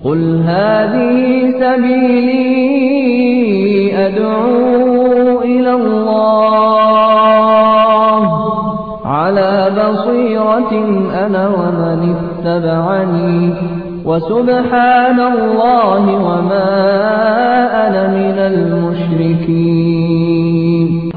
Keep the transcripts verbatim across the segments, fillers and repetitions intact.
قل هذه سبيلي أدعو إلى الله على بصيرة أنا ومن اتبعني وسبحان الله وما أنا من المشركين.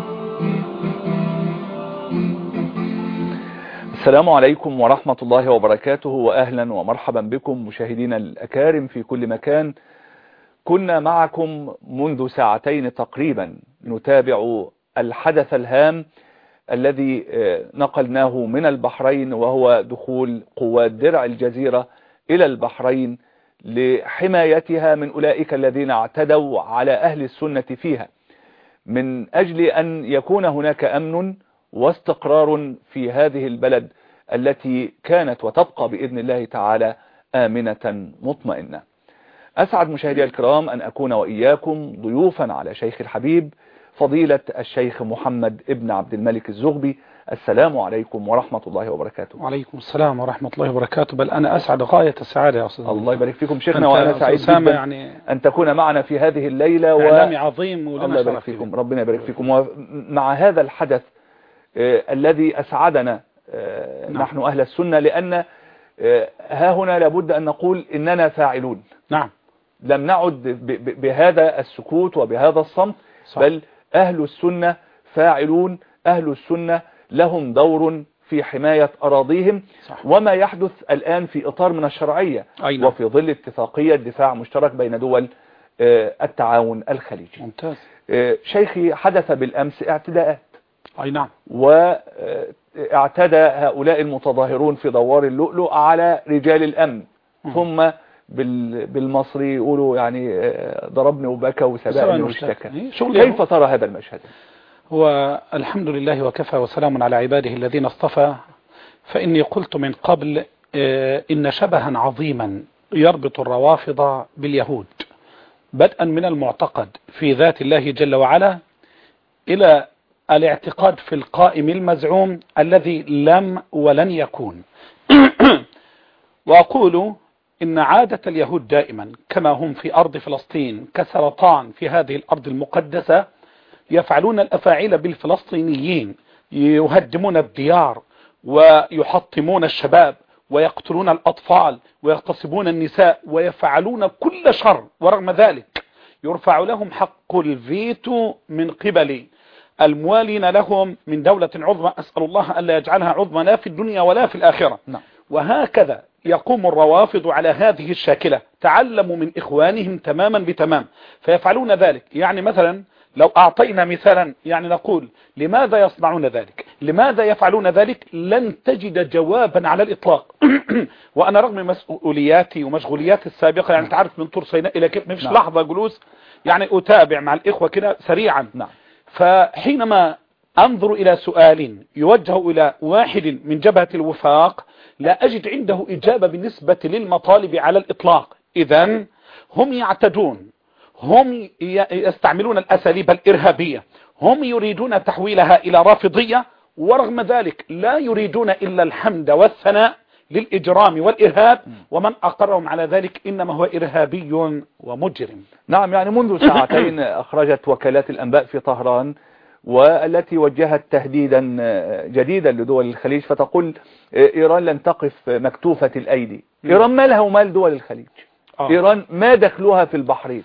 السلام عليكم ورحمة الله وبركاته، وأهلا ومرحبا بكم مشاهدينا الأكارم في كل مكان. كنا معكم منذ ساعتين تقريبا نتابع الحدث الهام الذي نقلناه من البحرين، وهو دخول قوات درع الجزيرة إلى البحرين لحمايتها من أولئك الذين اعتدوا على أهل السنة فيها، من أجل أن يكون هناك أمن واستقرار في هذه البلد التي كانت وتبقى بإذن الله تعالى آمنة مطمئنة. أسعد مشاهدي الكرام أن أكون وإياكم ضيوفا على شيخ الحبيب فضيلة الشيخ محمد ابن عبد الملك الزغبي. السلام عليكم ورحمة الله وبركاته. وعليكم السلام ورحمة الله وبركاته. بل أنا أسعد غاية السعادة يا أستاذ. الله يبارك فيكم شيخنا، وأنا سعيد جدا يعني أن تكون معنا في هذه الليلة. إعلامي عظيم ولنا الله يبارك فيكم، ربنا يبارك فيكم. ومع هذا الحدث آه الذي أسعدنا آه نعم. نحن أهل السنة، لأن آه ها هنا لابد أن نقول إننا فاعلون. نعم، لم نعد بهذا السكوت وبهذا الصمت، صح. بل أهل السنة فاعلون، أهل السنة لهم دور في حماية أراضيهم، صح. وما يحدث الآن في إطار من الشرعية أينا. وفي ظل اتفاقية دفاع مشترك بين دول التعاون الخليجي. ممتاز. شيخي، حدث بالأمس اعتداءات، أي نعم، واعتدى هؤلاء المتظاهرون في دوار اللؤلؤ على رجال الأمن، م. ثم بالمصري يقولوا يعني ضربني وبكى وسبقني واشتكى. كيف ترى هذا المشهد؟ هو الحمد لله وكفى وسلام على عباده الذين اصطفى. فإني قلت من قبل إن شبها عظيما يربط الروافض باليهود، بدءا من المعتقد في ذات الله جل وعلا إلى الاعتقاد في القائم المزعوم الذي لم ولن يكون. وأقول إن عادة اليهود دائما كما هم في أرض فلسطين كسرطان في هذه الأرض المقدسة، يفعلون الأفاعيل بالفلسطينيين، يهدمون الديار ويحطمون الشباب ويقتلون الأطفال ويغتصبون النساء ويفعلون كل شر، ورغم ذلك يرفع لهم حق الفيتو من قبل الموالين لهم من دولة عظمى، أسأل الله ألا يجعلها عظمى لا في الدنيا ولا في الآخرة. نعم. وهكذا يقوم الروافض على هذه الشاكلة، تعلموا من إخوانهم تماما بتمام فيفعلون ذلك. يعني مثلا لو أعطينا مثالا يعني نقول لماذا يصنعون ذلك، لماذا يفعلون ذلك، لن تجد جوابا على الإطلاق. وأنا رغم مسؤولياتي ومشغولياتي السابقة، يعني تعرف من طور سيناء إلى كيف، مش نعم. لحظة جلوس يعني أتابع مع الإخوة كده سريعا. نعم. فحينما أنظر إلى سؤال يوجه إلى واحد من جبهة الوفاق لا أجد عنده إجابة بالنسبة للمطالب على الإطلاق. إذن هم يعتدون، هم يستعملون الأساليب الإرهابية، هم يريدون تحويلها إلى رافضية، ورغم ذلك لا يريدون إلا الحمد والثناء للإجرام والإرهاب، ومن أقرهم على ذلك إنما هو إرهابي ومجرم. نعم، يعني منذ ساعتين أخرجت وكالات الأنباء في طهران والتي وجهت تهديدا جديدا لدول الخليج، فتقول إيران لن تقف مكتوفة الأيدي. إيران ما لها ومال دول الخليج؟ آه. إيران ما دخلها في البحرين؟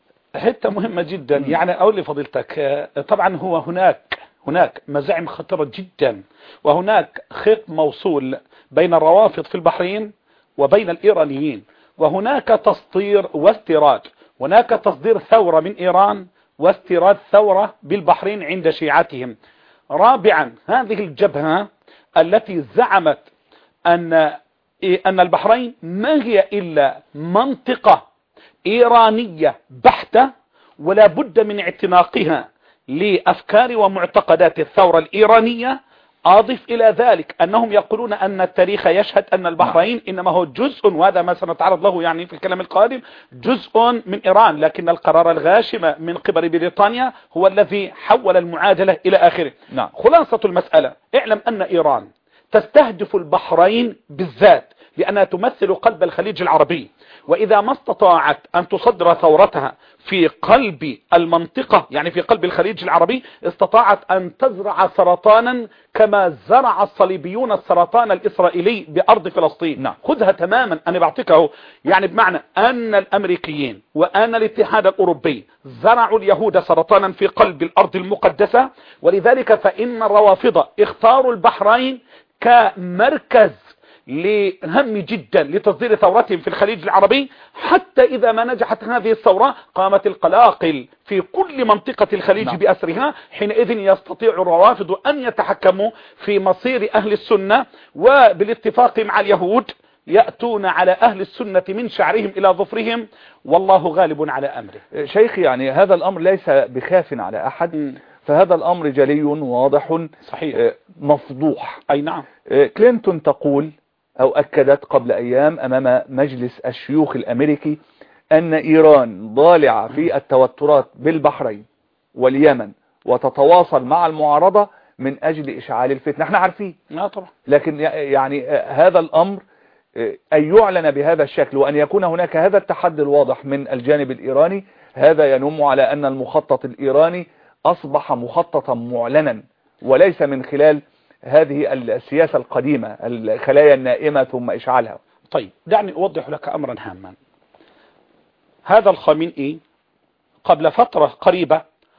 حتة مهمة جدا. م. يعني أقول لفضيلتك، طبعا هو هناك هناك مزاعم خطيرة جدا، وهناك خيط موصول بين الروافض في البحرين وبين الإيرانيين، وهناك تسطير واستيراد، هناك تصدير ثورة من إيران واستيراد ثورة بالبحرين عند شيعتهم. رابعا، هذه الجبهة التي زعمت أن أن البحرين ما هي إلا منطقة إيرانية بحتة، ولا بد من اعتناقها لأفكار ومعتقدات الثورة الإيرانية. أضف إلى ذلك أنهم يقولون أن التاريخ يشهد أن البحرين إنما هو جزء، وهذا ما سنتعرض له يعني في الكلام القادم، جزء من إيران، لكن القرار الغاشم من قبل بريطانيا هو الذي حول المعادلة إلى آخره. نعم. خلاصة المسألة، اعلم أن إيران تستهدف البحرين بالذات لأنها تمثل قلب الخليج العربي، وإذا ما استطاعت أن تصدر ثورتها في قلب المنطقة يعني في قلب الخليج العربي استطاعت أن تزرع سرطانا كما زرع الصليبيون السرطان الإسرائيلي بأرض فلسطين. نعم. خذها تماما، أنا بعطيكه يعني بمعنى أن الأمريكيين وأن الاتحاد الأوروبي زرعوا اليهود سرطانا في قلب الأرض المقدسة، ولذلك فإن الروافض اختاروا البحرين كمركز لهم جدا لتصدير ثورتهم في الخليج العربي، حتى إذا ما نجحت هذه الثورة قامت القلاقل في كل منطقة الخليج نعم. بأسرها. حينئذ يستطيع الروافض أن يتحكموا في مصير أهل السنة، وبالاتفاق مع اليهود يأتون على أهل السنة من شعرهم إلى ظفرهم، والله غالب على أمره. شيخي يعني هذا الأمر ليس بخاف على أحد، م. فهذا الأمر جلي واضح صحيح مفضوح. أي نعم. كلينتون تقول أو أكدت قبل أيام أمام مجلس الشيوخ الأمريكي أن إيران ضالعة في التوترات بالبحرين واليمن وتتواصل مع المعارضة من أجل إشعال الفتنة. احنا عارفين، لا طبعا، لكن يعني هذا الأمر أن يعلن بهذا الشكل وأن يكون هناك هذا التحدي الواضح من الجانب الإيراني، هذا ينم على أن المخطط الإيراني أصبح مخططا معلنا وليس من خلال هذه السياسة القديمة الخلايا النائمة ثم إشعالها. طيب دعني أوضح لك أمرا هاما. هذا الخامنئي قبل فترة قريبة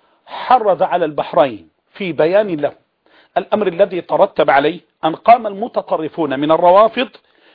حرض على البحرين في بيان له الأمر الذي ترتب عليه أن قام المتطرفون من الروافض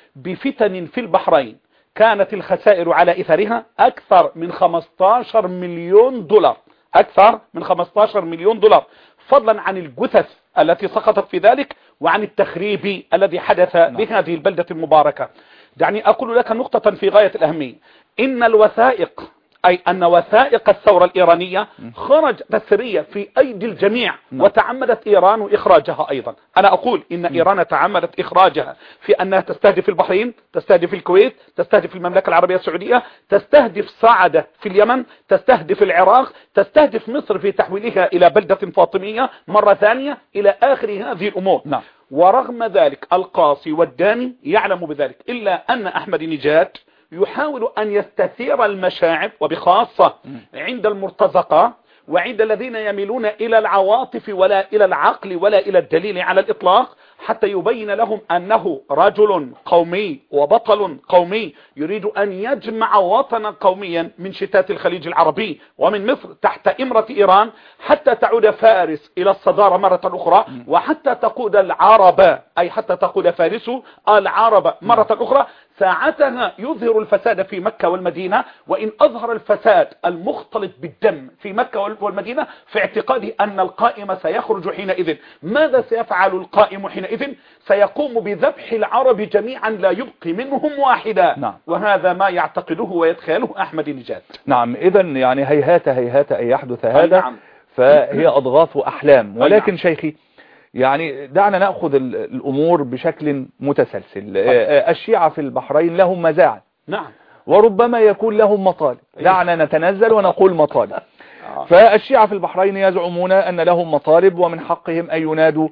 بفتن في البحرين كانت الخسائر على إثرها أكثر من خمسة عشر مليون دولار، أكثر من خمسة عشر مليون دولار، فضلا عن الجثث التي سقطت في ذلك وعن التخريب الذي حدث بهذه البلدة المباركة. دعني أقول لك نقطة في غاية الأهمية. إن الوثائق أي أن وثائق الثورة الإيرانية خرجت سرية في أيدي الجميع، وتعمدت إيران إخراجها أيضا. أنا أقول إن إيران تعمدت إخراجها في أنها تستهدف البحرين، تستهدف الكويت، تستهدف المملكة العربية السعودية، تستهدف صعدة في اليمن، تستهدف العراق، تستهدف مصر في تحويلها إلى بلدة فاطمية مرة ثانية، إلى آخر هذه الأمور. نعم. ورغم ذلك القاصي والداني يعلم بذلك، إلا أن أحمد نجاد يحاول أن يستثير المشاعر، وبخاصة عند المرتزقة وعند الذين يميلون إلى العواطف ولا إلى العقل ولا إلى الدليل على الإطلاق، حتى يبين لهم أنه رجل قومي وبطل قومي يريد أن يجمع وطنا قوميا من شتات الخليج العربي ومن مصر تحت إمرة إيران، حتى تعود فارس إلى الصدارة مرة أخرى، وحتى تقود العرب أي حتى تقود فارس العرب مرة أخرى. ساعتها يظهر الفساد في مكة والمدينة، وإن أظهر الفساد المختلط بالدم في مكة والمدينة في اعتقادي أن القائم سيخرج حينئذ. ماذا سيفعل القائم حينئذ؟ سيقوم بذبح العرب جميعا لا يبقي منهم واحدا. نعم. وهذا ما يعتقده ويتخيله أحمد نجاد. نعم، إذا يعني هيهات هيهات أن يحدث هذا. نعم. فهي أضغاث أحلام. ولكن نعم. شيخي يعني دعنا نأخذ الأمور بشكل متسلسل. الشيعة في البحرين لهم مزاعم، نعم، وربما يكون لهم مطالب. دعنا نتنزل ونقول مطالب. فالشيعة في البحرين يزعمون أن لهم مطالب ومن حقهم أن ينادوا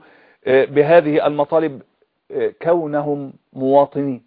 بهذه المطالب كونهم مواطنين.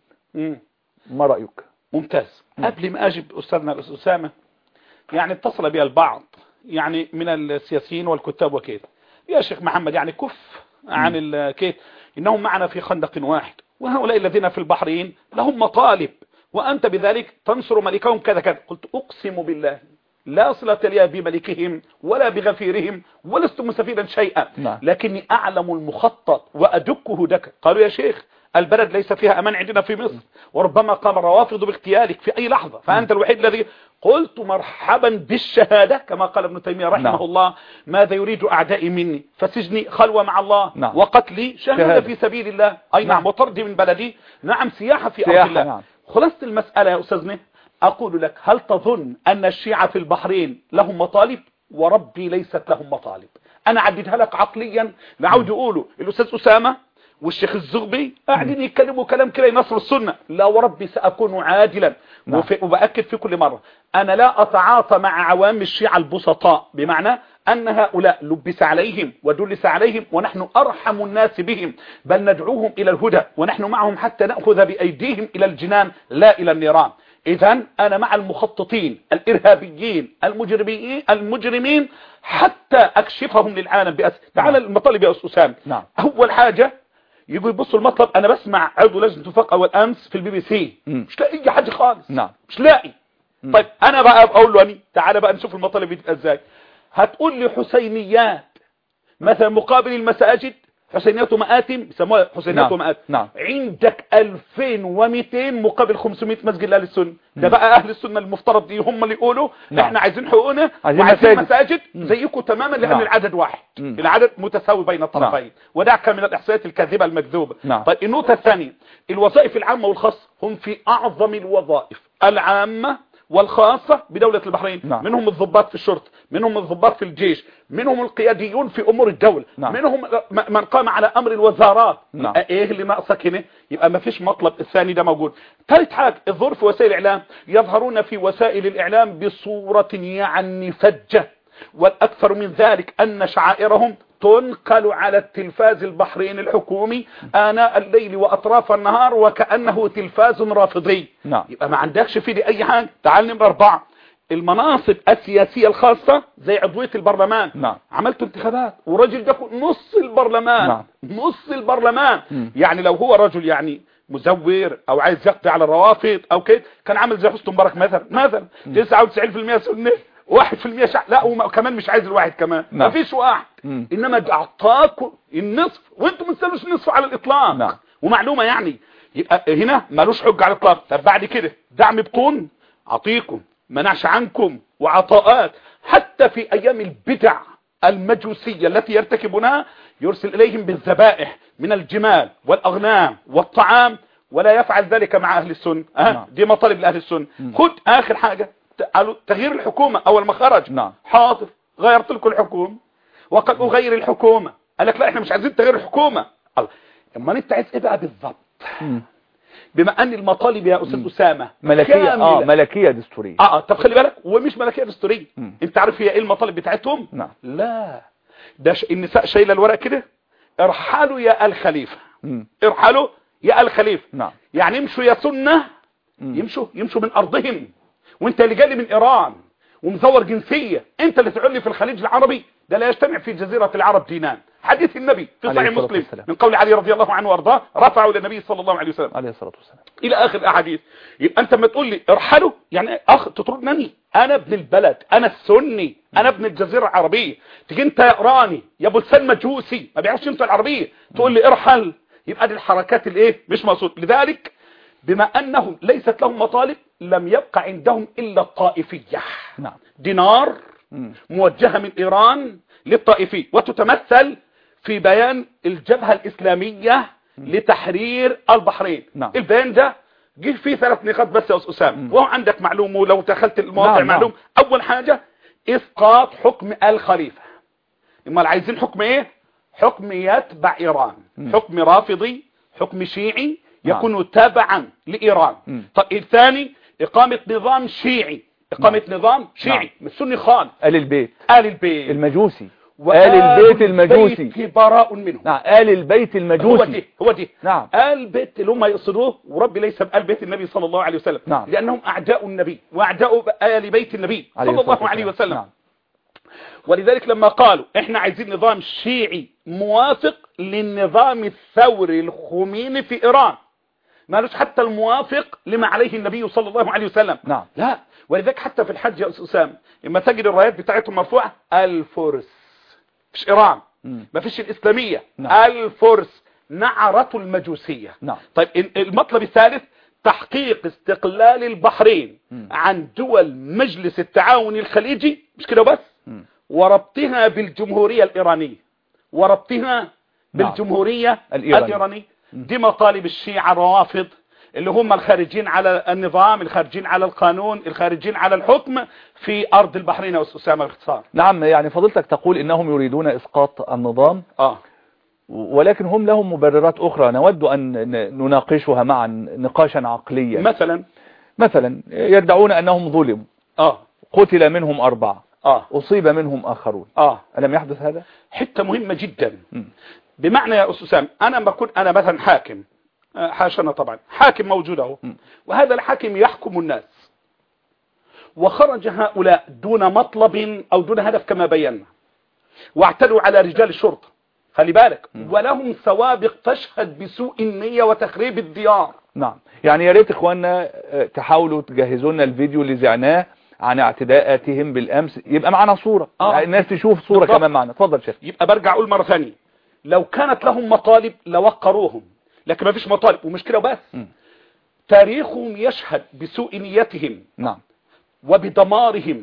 ما رأيك؟ ممتاز. قبل ما أجب أستاذنا الأستاذ أسامة، يعني اتصل بي البعض يعني من السياسيين والكتاب وكيف يا شيخ محمد يعني كف عن الكيف، إنهم معنا في خندق واحد، وهؤلاء الذين في البحرين لهم مطالب وأنت بذلك تنصر ملكهم كذا كذا. قلت أقسم بالله لا صلة لي بملكهم ولا بغفيرهم ولست مستفيدا شيئا، لكني أعلم المخطط وأدكه دكا. قالوا يا شيخ البلد ليس فيها أمان عندنا في مصر، وربما قام الروافض باغتيالك في أي لحظة، فأنت الوحيد الذي قلت مرحبا بالشهادة كما قال ابن تيمية رحمه نعم. الله ماذا يريد أعدائي مني؟ فسجني خلوة مع الله نعم. وقتلي شهادة شهادة في سبيل الله أي نعم, نعم. وطردي من بلدي نعم سياحة في سياحة أرض الله نعم. خلاصة المسألة يا أستاذنا أقول لك هل تظن أن الشيعة في البحرين لهم مطالب؟ وربي ليست لهم مطالب. أنا عددها لك عقليا. نعود أقوله الأستاذ أسامة والشيخ الزغبي قاعدين يتكلموا كلام كده ينصر السنة. لا وربي سأكون عادلا. نعم. وبأكد في كل مرة أنا لا أتعاطى مع عوام الشيعة البسطاء، بمعنى أن هؤلاء لبس عليهم ودلس عليهم ونحن أرحم الناس بهم، بل ندعوهم إلى الهدى ونحن معهم حتى نأخذ بأيديهم إلى الجنان لا إلى النيران. إذن أنا مع المخططين الإرهابيين المجرمين المجرمين حتى أكشفهم للعالم بأس. تعال المطالب يا أستاذ أسامة. نعم. أول حاجة يقول بصوا المطلب، أنا بسمع عضو لجنة الفقه والأمس في البي بي سي م. مش لاقي أي حاجة خالص. نعم. مش لاقي. م. طيب أنا بقى أقول له أني تعال بقى نشوف المطالب دي إزاي. هتقول لي حسينيات مثلا مقابل المساجد، حسينيات ومآتم يسموها حسينيات نعم. ومآتم. نعم. عندك ألفين ومئتين مقابل خمسمئة مسجد لأهل السنة. ده بقى أهل السنة المفترض دي هم اللي يقولوا نعم. احنا عايزين حقوقنا عايزين وعايزين مساجد, مساجد زيكم تماما، لأن نعم. العدد واحد. مم. العدد متساوي بين الطرفين. نعم. ودعك من الإحصائيات الكاذبة المكذوبة. نعم. طيب النقطة الثانية، الوظائف العامة والخاصة هم في أعظم الوظائف العامة والخاصة بدولة البحرين. نعم. منهم الضباط في الشرطة، منهم الضباط في الجيش، منهم القياديون في أمور الدولة. نعم. منهم من قام على أمر الوزارات. نعم. ايه اللي ناقصك هنا؟ يبقى ما فيش مطلب الثاني ده موجود. ثالث حاجة، الظهور في وسائل الإعلام، يظهرون في وسائل الإعلام بصورة يعني فجة، والأكثر من ذلك أن شعائرهم تنقل على التلفاز البحريني الحكومي آناء الليل وأطراف النهار وكأنه تلفاز رافضي. نعم. يبقى ما عندكش في دي أي حاجة. تعال نمرة أربعة، المناصب السياسية الخاصة زي عضوية البرلمان. نعم. عملت انتخابات ورجل ده نص البرلمان. نعم. نص البرلمان. م. يعني لو هو رجل يعني مزور او عايز يقضي على الروافض او كده كان عامل زي حسني مبارك مثلا مثلا تسعة وتسعين بالمئة سنة واحد في المئة شعب. لا وكمان مش عايز الواحد كمان. نعم. مفيش واحد. م. انما اعطاكم النصف وانتم ما تستاهلوش النصف على الاطلاق. نعم. ومعلومه يعني يبقى هنا مالوش حجه على الاطلاق. طب بعد كده دعم بطون اعطيكم، منعش عنكم، وعطاءات. حتى في ايام البدع المجوسيه التي يرتكبونها يرسل اليهم بالذبائح من الجمال والاغنام والطعام، ولا يفعل ذلك مع اهل السنه. أه؟ نعم. دي مطالب لاهل السنه. خد اخر حاجه، تغيير الحكومه اول ما خرج. نعم. حاضر غيرت لكم الحكومه وقد اغير الحكومه. قال لك لا احنا مش عايزين تغيير الحكومه. الله، اما انت عايز ايه بقى بالظبط؟ بما ان المطالب يا استاذ اسامه ملكيه اه ملكيه دستوريه. اه طب خلي بالك، ومش ملكيه دستوريه. مم. انت عارف هي ايه المطالب بتاعتهم؟ نعم. لا ده ش... النساء شايله الورق كده، ارحلوا يا الخليفه. مم. ارحلوا يا الخليفه. نعم. يعني يمشوا يا سنه. مم. يمشوا يمشوا من ارضهم. وانت اللي جاي من ايران ومزور جنسيه، انت اللي تقول لي في الخليج العربي ده لا يجتمع في جزيره العرب دينان. حديث النبي في صحيح مسلم من قول علي رضي الله عنه وارضاه، رفعوا للنبي صلى الله عليه وسلم عليه الصلاه والسلام الى اخر الاحاديث. يبقى انت ما تقول لي ارحلوا يعني اخ تطردني، انا ابن البلد، انا السني، انا ابن الجزيره العربيه. تيجي انت يا ايراني يا ابو لسان مجوسي ما بيعرفش انت العربيه تقول لي ارحل، يبقى دي الحركات الايه مش مقصود. لذلك بما انهم ليست لهم مطالب لم يبقى عندهم الا الطائفيه. نعم. دينار مم. موجهه من ايران للطائفيه، وتتمثل في بيان الجبهه الاسلاميه لتحرير البحرين. نعم. البيان ده جه فيه ثلاث نقاط بس يا استاذ اسامه، وهو عندك معلوم ولو دخلت المواقع نعم. معلوم. نعم. اول حاجه اسقاط حكم الخليفه. امال عايزين حكم ايه؟ حكم يتبع ايران. مم. حكم رافضي، حكم شيعي يكون نعم. تابعا لايران. مم. طب الثاني اقامه نظام شيعي، اقامه نعم. نظام شيعي مش سني خالص، آل البيت، آل البيت المجوسي، آل البيت المجوسي، البيت براء منهم. نعم. آل البيت المجوسي هو دي هو دي نعم. آل البيت اللي هم يقصدوه، وربي ليس بآل بيت النبي صلى الله عليه وسلم. نعم. لأنهم أعداء النبي وأعداء آل بيت النبي صلى الله عليه وسلم. نعم. ولذلك لما قالوا احنا عايزين نظام شيعي موافق للنظام الثوري الخميني في إيران، مالوش حتى الموافق لما عليه النبي صلى الله عليه وسلم. نعم. لا، ولذلك حتى في الحج يا أستاذ أسامة لما تجد الرايات بتاعتهم مرفوعة الفرس، مش إيران، ما فيش الإسلامية. نعم. الفرس نعرة المجوسية. نعم. طيب المطلب الثالث تحقيق استقلال البحرين م. عن دول مجلس التعاون الخليجي، مش كده بس، م. وربطها بالجمهورية الإيرانية، وربطها بالجمهورية الإيرانية, الإيرانية. دي مطالب الشيعة الروافض اللي هم الخارجين على النظام، الخارجين على القانون، الخارجين على الحكم في أرض البحرين يا أستاذ أسامة باختصار. نعم. يعني فضيلتك تقول إنهم يريدون إسقاط النظام آه. ولكن هم لهم مبررات أخرى نود أن نناقشها معا نقاشا عقليا. مثلا مثلا يدعون أنهم ظلموا، آه قتل منهم أربعة، آه أصيب منهم آخرون. آه ألم يحدث هذا؟ حتة مهمة جدا. م. بمعنى يا أستاذ سام، أنا ما كنت أنا مثلا حاكم، حاشنا طبعا، حاكم موجود اهو، وهذا الحاكم يحكم الناس، وخرج هؤلاء دون مطلب أو دون هدف كما بينا، واعتدوا على رجال الشرطة، خلي بالك، ولهم سوابق تشهد بسوء النية وتخريب الديار. نعم، يعني يا ريت إخواننا تحاولوا تجهزوا لنا الفيديو اللي زعناه عن اعتداءاتهم بالأمس، يبقى معنا صورة، آه. يعني الناس تشوف صورة بالضبط. كمان معنا. اتفضل شيخ. يبقى برجع أقول مرة ثانية، لو كانت لهم مطالب لوقروهم، لكن ما فيش مطالب، ومشكلة بس م. تاريخهم يشهد بسوء نيتهم، نعم، وبدمارهم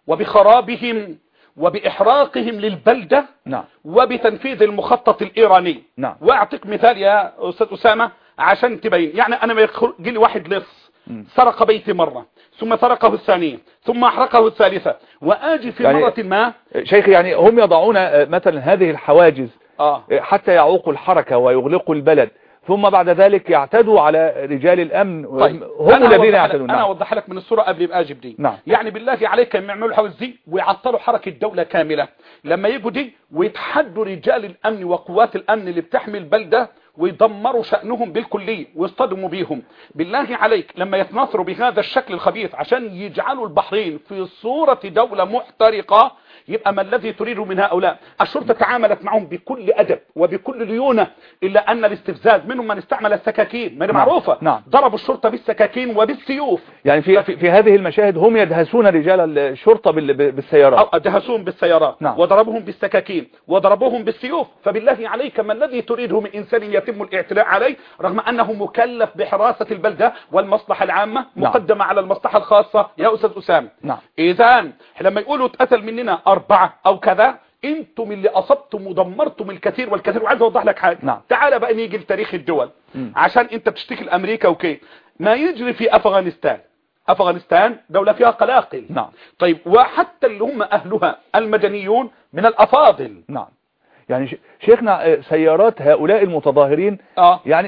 وبخرابهم وبإحراقهم للبلدة، نعم، وبتنفيذ المخطط الإيراني. نعم. وأعطيك مثال يا أستاذ أسامة عشان تبين، يعني أنا ما يجي لي واحد لص سرق بيتي مرة، ثم سرقه الثانية، ثم أحرقه الثالثة، وآجي في يعني مرة ما شيخ، يعني هم يضعون مثلا هذه الحواجز آه. حتى يعوقوا الحركة ويغلقوا البلد، ثم بعد ذلك يعتدوا على رجال الأمن. طيب. هم الذين يعتدون. أنا أوضح لك من الصورة قبل ما أجيب دي. نعم. يعني بالله عليك يعملوا الحواجز دي ويعطلوا حركة الدولة كاملة، لما يجوا دي ويتحدوا رجال الأمن وقوات الأمن اللي بتحمي البلدة ويدمروا شأنهم بالكلية ويصطدموا بيهم. بالله عليك لما يتناصروا بهذا الشكل الخبيث عشان يجعلوا البحرين في صورة دولة محترقة، يبقى ما الذي تريده من هؤلاء؟ الشرطة تعاملت معهم بكل أدب وبكل ليونة، إلا أن الاستفزاز منهم من استعمل السكاكين، ما معروفة. نعم. ضربوا الشرطة بالسكاكين وبالسيوف. يعني في, في, في هذه المشاهد هم يدهسون رجال الشرطة بالسيارات، أو دهسوهم بالسيارات. نعم. وضربوهم بالسكاكين وضربوهم بالسيوف. فبالله عليك ما الذي تريده من إنسان يتم الاعتداء عليه رغم أنه مكلف بحراسة البلدة والمصلحة العامة مقدمة نعم. على المصلحة الخاصة يا أستاذ أسامة. نعم. إذن لما يقولوا اتقتل مننا أربعة أو كذا، انتم اللي أصبتم ودمرتم الكثير والكثير. وعايز أوضح لك حاجة. نعم. تعال بقى نيجي لتاريخ الدول. م. عشان انت بتشتكي الأمريكا وكي ما يجري في أفغانستان. أفغانستان دولة فيها قلاقل. نعم. طيب وحتى اللي هم أهلها المدنيون من الأفاضل. نعم. يعني شيخنا سيارات هؤلاء المتظاهرين آه. يعني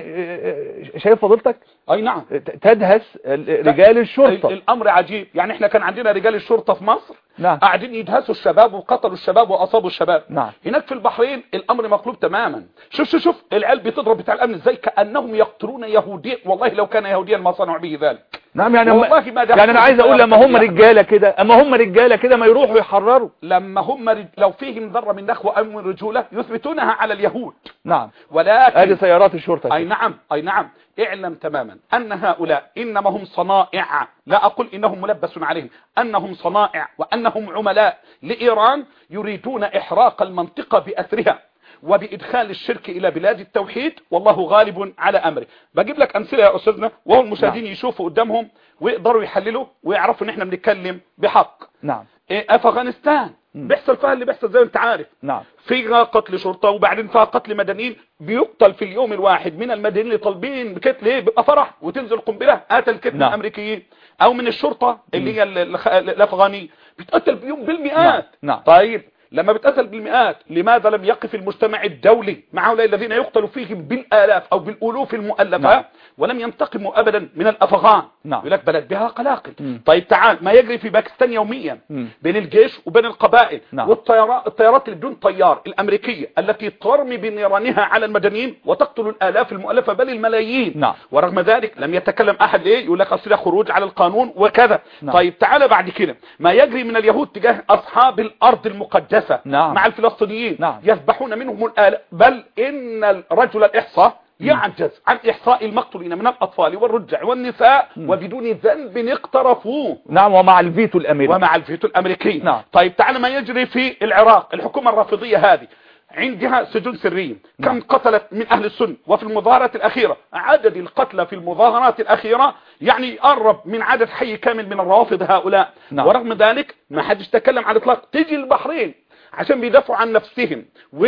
شايف فضيلتك؟ أي نعم. تدهس رجال الشرطة. الأمر عجيب. يعني احنا كان عندنا رجال الشرطة في مصر نعم. قاعدين يدهسوا الشباب وقتلوا الشباب وأصابوا الشباب. نعم. هناك في البحرين الأمر مقلوب تماما. شوف شوف شوف العيال بتضرب بتاع الأمن ازاي كأنهم يقتلون يهوديا. والله لو كان يهوديا ما صنعوا به ذلك. نعم. يعني والله ما يعني انا عايز اقول لما هم رجاله كده اما هم رجاله كده ما يروحوا يحرروا. لما هم رج... لو فيهم ذره من نخوه او من رجوله يثبتونها على اليهود. نعم. ولكن هذه سيارات الشرطه. اي نعم اي نعم. اعلم تماما ان هؤلاء انما هم صنائع، لا اقول انهم ملبس عليهم، انهم صنائع وانهم عملاء لايران يريدون احراق المنطقه باثرها وبإدخال الشرك إلى بلاد التوحيد، والله غالب على أمره. بجيب لك أمثلة يا أستاذنا وهو المشاهدين نعم. يشوفوا قدامهم ويقدروا يحللوا ويعرفوا إن إحنا بنتكلم بحق. نعم. إيه أفغانستان م. بيحصل فيها اللي بيحصل زي ما أنت عارف. نعم. فيها قتل شرطة وبعدين فيها قتل مدنيين. بيقتل في اليوم الواحد من المدنيين اللي طالبين بكتل ليه بيبقى فرح وتنزل قنبلة قتل كتل نعم. الأمريكيين أو من الشرطة اللي هي الأفغانية بتقتل بيوم بالمئات. نعم. نعم. طيب لما بتقتل بالمئات لماذا لم يقف المجتمع الدولي مع هؤلاء الذين يقتلوا فيهم بالآلاف أو بالألوف المؤلفة نعم. ولم ينتقموا أبدا من الأفغان. نعم. يقول لك بلد بها قلاقل. م. طيب تعال ما يجري في باكستان يوميا م. بين الجيش وبين القبائل نعم. والطيارات الطيارات اللي بدون طيار الأمريكية التي ترمي بنيرانها على المدنيين وتقتل الآلاف المؤلفة بل الملايين نعم. ورغم ذلك لم يتكلم أحد ليه يقول لك أصل خروج على القانون وكذا نعم. طيب تعال بعد كده ما يجري من اليهود تجاه أصحاب الأرض المقدسة نعم. مع الفلسطينيين نعم. يذبحون منهم الآلاف بل إن الرجل الإحصاء يعجز عن إحصاء المقتولين من الأطفال والرجع والنساء م. وبدون ذنب اقترفوه نعم. ومع الفيتو الأمريكي ومع الفيتو الأمريكي نعم. طيب تعال ما يجري في العراق. الحكومة الرافضية هذه عندها سجون سرية كم نعم. قتلت من أهل السنة وفي المظاهرات الأخيرة عدد القتلى في المظاهرات الأخيرة يعني يقرب من عدد حي كامل من الروافض هؤلاء نعم. ورغم ذلك ما حدش تكلم على الإطلاق. تيجي البحرين عشان بيدافعوا عن نفسهم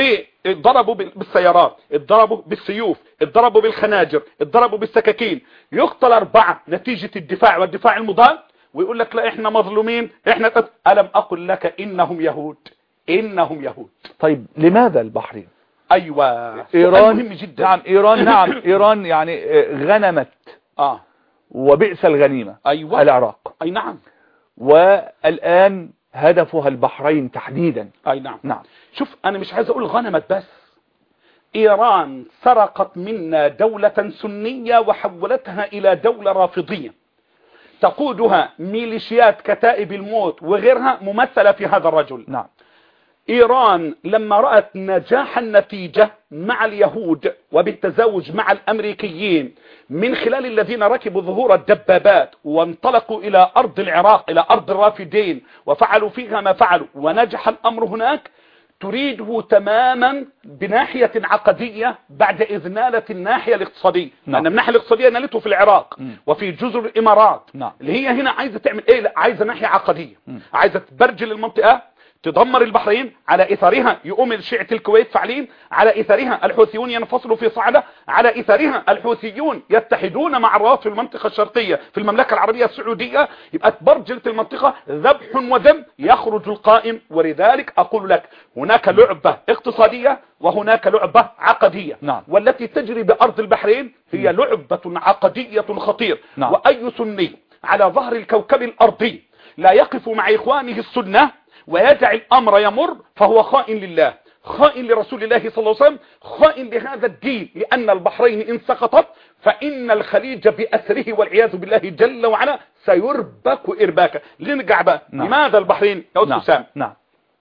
وضربوا بالسيارات، اتضربوا بالسيوف، اتضربوا بالخناجر، اتضربوا بالسكاكين، يقتل أربعة نتيجة الدفاع والدفاع المضاد ويقول لك لا احنا مظلومين احنا ألم أقل لك إنهم يهود إنهم يهود. طيب لماذا البحرين؟ ايوه ايران مهم جدا. نعم ايران نعم ايران يعني غنمت اه وبئس الغنيمة ايوه العراق. اي نعم. والان هدفها البحرين تحديدا. اي نعم. نعم. شوف انا مش عايز اقول غنمت بس، ايران سرقت منا دولة سنية وحولتها الى دولة رافضية تقودها ميليشيات كتائب الموت وغيرها ممثلة في هذا الرجل. نعم. إيران لما رأت نجاح النتيجة مع اليهود وبالتزاوج مع الأمريكيين من خلال الذين ركبوا ظهور الدبابات وانطلقوا إلى أرض العراق إلى أرض الرافدين وفعلوا فيها ما فعلوا ونجح الأمر هناك، تريده تماما بناحية عقدية بعد إذنالة الناحية الاقتصادية. نعم. لأن الناحية الاقتصادية نالته في العراق م. وفي جزر الإمارات. نعم. اللي هي هنا عايزة تعمل إيه؟ لا عايزة ناحية عقدية. م. عايزة تبرجل المنطقة، تدمر البحرين، على إثارها يقوم الشيعة الكويت فعلين، على إثارها الحوثيون ينفصلوا في صعدة، على إثارها الحوثيون يتحدون مع الروافض في المنطقة الشرقية في المملكة العربية السعودية، يبقى تبرجلت المنطقة ذبح وذم، يخرج القائم. ولذلك أقول لك هناك لعبة اقتصادية وهناك لعبة عقدية. نعم. والتي تجري بأرض البحرين هي لعبة عقدية خطير. نعم. وأي سني على ظهر الكوكب الأرضي لا يقف مع إخوانه السنة ويدع الأمر يمر فهو خائن لله، خائن لرسول الله صلى الله عليه وسلم، خائن لهذا الدين. لأن البحرين إن سقطت فإن الخليج بأسره والعياذ بالله جل وعلا سيربك إرباكا. لنرجع بقى. نعم. لماذا البحرين يا أستاذ سام؟ نعم.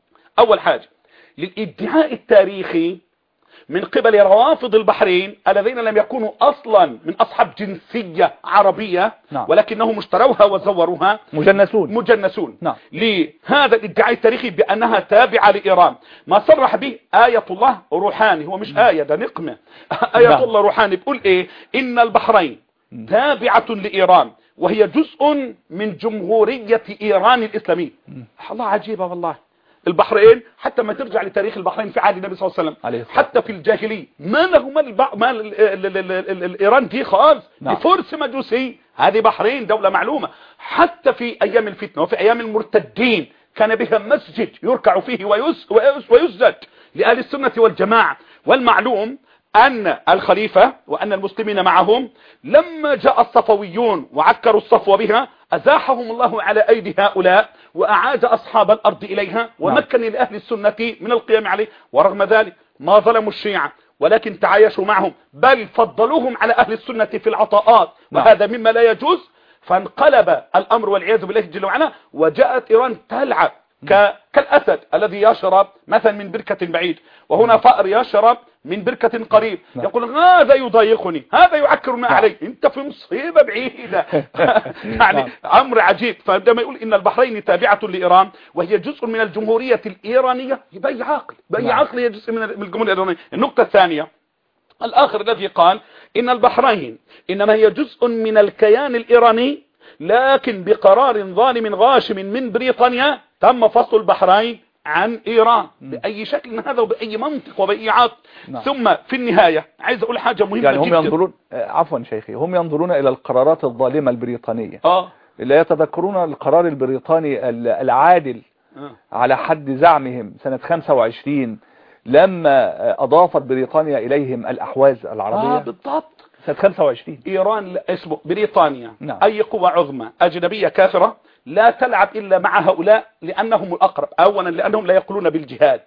أول حاجة للادعاء التاريخي من قبل روافض البحرين الذين لم يكونوا أصلا من أصحاب جنسية عربية. نعم. ولكنهم اشتروها وزوروها. مجنسون. مجنسون. نعم. لهذا الادعاء التاريخي بأنها تابعة لإيران، ما صرح به آية الله روحاني، هو مش آية ده نقمة. آية نعم. الله روحاني بيقول إيه؟ إن البحرين تابعة لإيران وهي جزء من جمهورية إيران الإسلامية. الله عجيبة والله. البحرين حتى ما ترجع لتاريخ البحرين في عهد النبي صلى الله عليه وسلم حتى في الجاهلية ما له ما, الب... ما ال... ال... ال... ال... ال... ايران دي خالص. نعم. دي فرس مجوسي. هذه بحرين دولة معلومة. حتى في ايام الفتنة وفي ايام المرتدين كان بها مسجد يركع فيه ويس... ويس... ويسجد لأهل السنة والجماعة. والمعلوم أن الخليفة وأن المسلمين معهم لما جاء الصفويون وعكروا الصفو بها أزاحهم الله على أيدي هؤلاء وأعاد أصحاب الأرض إليها ومكن لأهل السنة من القيام عليه. ورغم ذلك ما ظلموا الشيعة ولكن تعايشوا معهم، بل فضلوهم على أهل السنة في العطاءات. وهذا مما لا يجوز. فانقلب الأمر والعياذ بالله جل وعلا وجاءت إيران تلعب كالأسد الذي يشرب مثلا من بركة بعيد، وهنا فأر يشرب من بركة قريب. يقول هذا يضايقني، هذا يعكر ما علي، انت في مصيبة بعيدة. يعني امر عجيب. فعندما يقول ان البحرين تابعة لإيران وهي جزء من الجمهورية الإيرانية بأي عقل بأي عقل هي جزء من الجمهورية الإيرانية. النقطة الثانية الآخر الذي قال إن البحرين إنما هي جزء من الكيان الإيراني لكن بقرار ظالم غاشم من بريطانيا تم فصل البحرين عن إيران. بأي شكل هذا وبأي منطق وبأي عقل. نعم. ثم في النهاية عايز أقول حاجة مهمة يعني هم جدا. ينظرون عفوا شيخي هم ينظرون إلى القرارات الظالمة البريطانية. آه. لا يتذكرون القرار البريطاني العادل آه. على حد زعمهم سنة خمسة وعشرين لما أضافت بريطانيا إليهم الأحواز العربية. آه بالضبط. سنة خمسة وعشرين إيران اسمه بريطانيا. نعم. أي قوة عظمى أجنبية كافرة لا تلعب إلا مع هؤلاء لأنهم الأقرب. أولا لأنهم لا يقولون بالجهاد،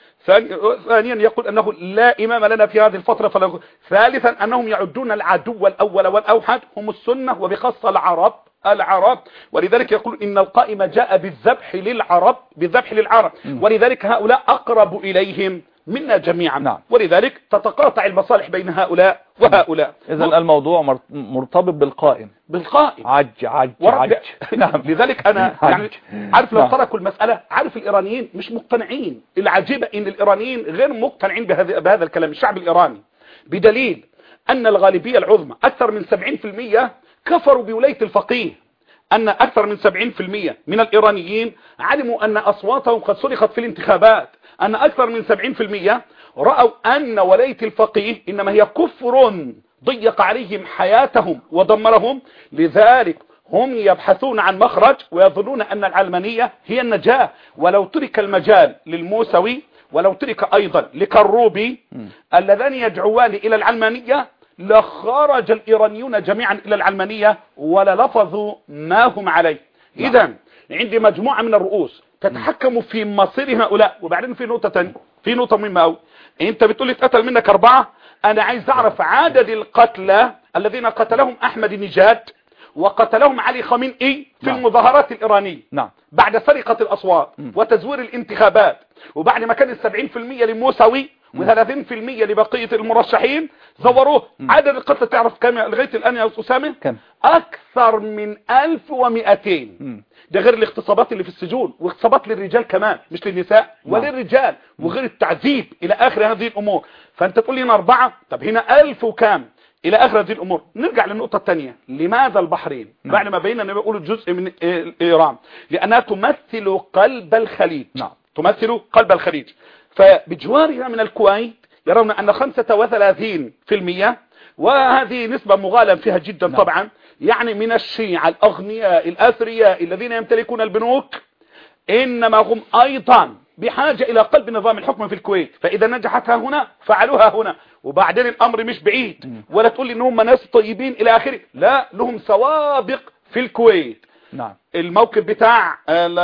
ثانيا يقول أنه لا إمام لنا في هذه الفترة فلا. ثالثا أنهم يعدون العدو الأول والأوحد هم السنة وبخاصة العرب العرب ولذلك يقول إن القائمة جاء بالذبح للعرب بالذبح للعرب م. ولذلك هؤلاء أقرب إليهم منا جميعا. نعم. ولذلك تتقاطع المصالح بين هؤلاء وهؤلاء. إذن الموضوع مرتبط بالقائم بالقائم عج عج عج. نعم. لذلك أنا يعني عارف لو تركوا المسألة. عارف الإيرانيين مش مقتنعين. العجيبة إن الإيرانيين غير مقتنعين بهذا بهذا الكلام الشعب الإيراني بدليل أن الغالبية العظمى أكثر من سبعين بالمئة كفروا بولاية الفقيه. أن أكثر من سبعين بالمئة من الإيرانيين علموا أن أصواتهم قد سرقت في الانتخابات. أن أكثر من سبعين بالمئة رأوا أن ولاية الفقيه إنما هي كفر ضيق عليهم حياتهم ودمرهم. لذلك هم يبحثون عن مخرج ويظنون أن العلمانية هي النجاة. ولو ترك المجال للموسوي ولو ترك أيضا لكروبي اللذان يدعوان إلى العلمانية لخرج الإيرانيون جميعا إلى العلمانية وللفظوا ما هم عليه. إذا عندي مجموعة من الرؤوس تتحكم في مصير هؤلاء. وبعدين في نقطة تانية، في نقطة مهمة أوي. أنت بتقول اتقتل منك أربعة، أنا عايز أعرف عدد القتلى الذين قتلهم أحمد نجاد وقتلهم علي خامنئي في نعم. المظاهرات الإيرانية نعم. بعد سرقة الأصوات م. وتزوير الانتخابات، وبعد ما كان السبعين في المية لموسوي وثلاثين في المية لبقية المرشحين زوروه. م. عدد القتلى تعرف كم لغاية الآن يا أسامة؟ كم؟ أكثر من ألف ومئتين. م. ده غير الاغتصابات اللي في السجون، واغتصابات للرجال كمان مش للنساء وللرجال، وغير التعذيب إلى آخر هذه الأمور. فأنت تقول لي هنا أربعة، طب هنا ألف وكام إلى آخر هذه الأمور. نرجع للنقطة الثانية، لماذا البحرين نعم. بعد ما بينا نقول جزء من إيران؟ لأنها تمثل قلب الخليج نعم. تمثل قلب الخليج. فبجوارها من الكويت يرون أن خمسة وثلاثين بالمئة، وهذه نسبة مغالب فيها جدا نعم. طبعا يعني من الشيعة الأغنياء الأثرياء الذين يمتلكون البنوك، إنما هم أيضا بحاجة إلى قلب نظام الحكم في الكويت. فإذا نجحتها هنا فعلوها هنا. وبعدين الأمر مش بعيد، ولا تقول لي إنهم ناس طيبين إلى آخره، لا، لهم سوابق في الكويت نعم. الموكب بتاع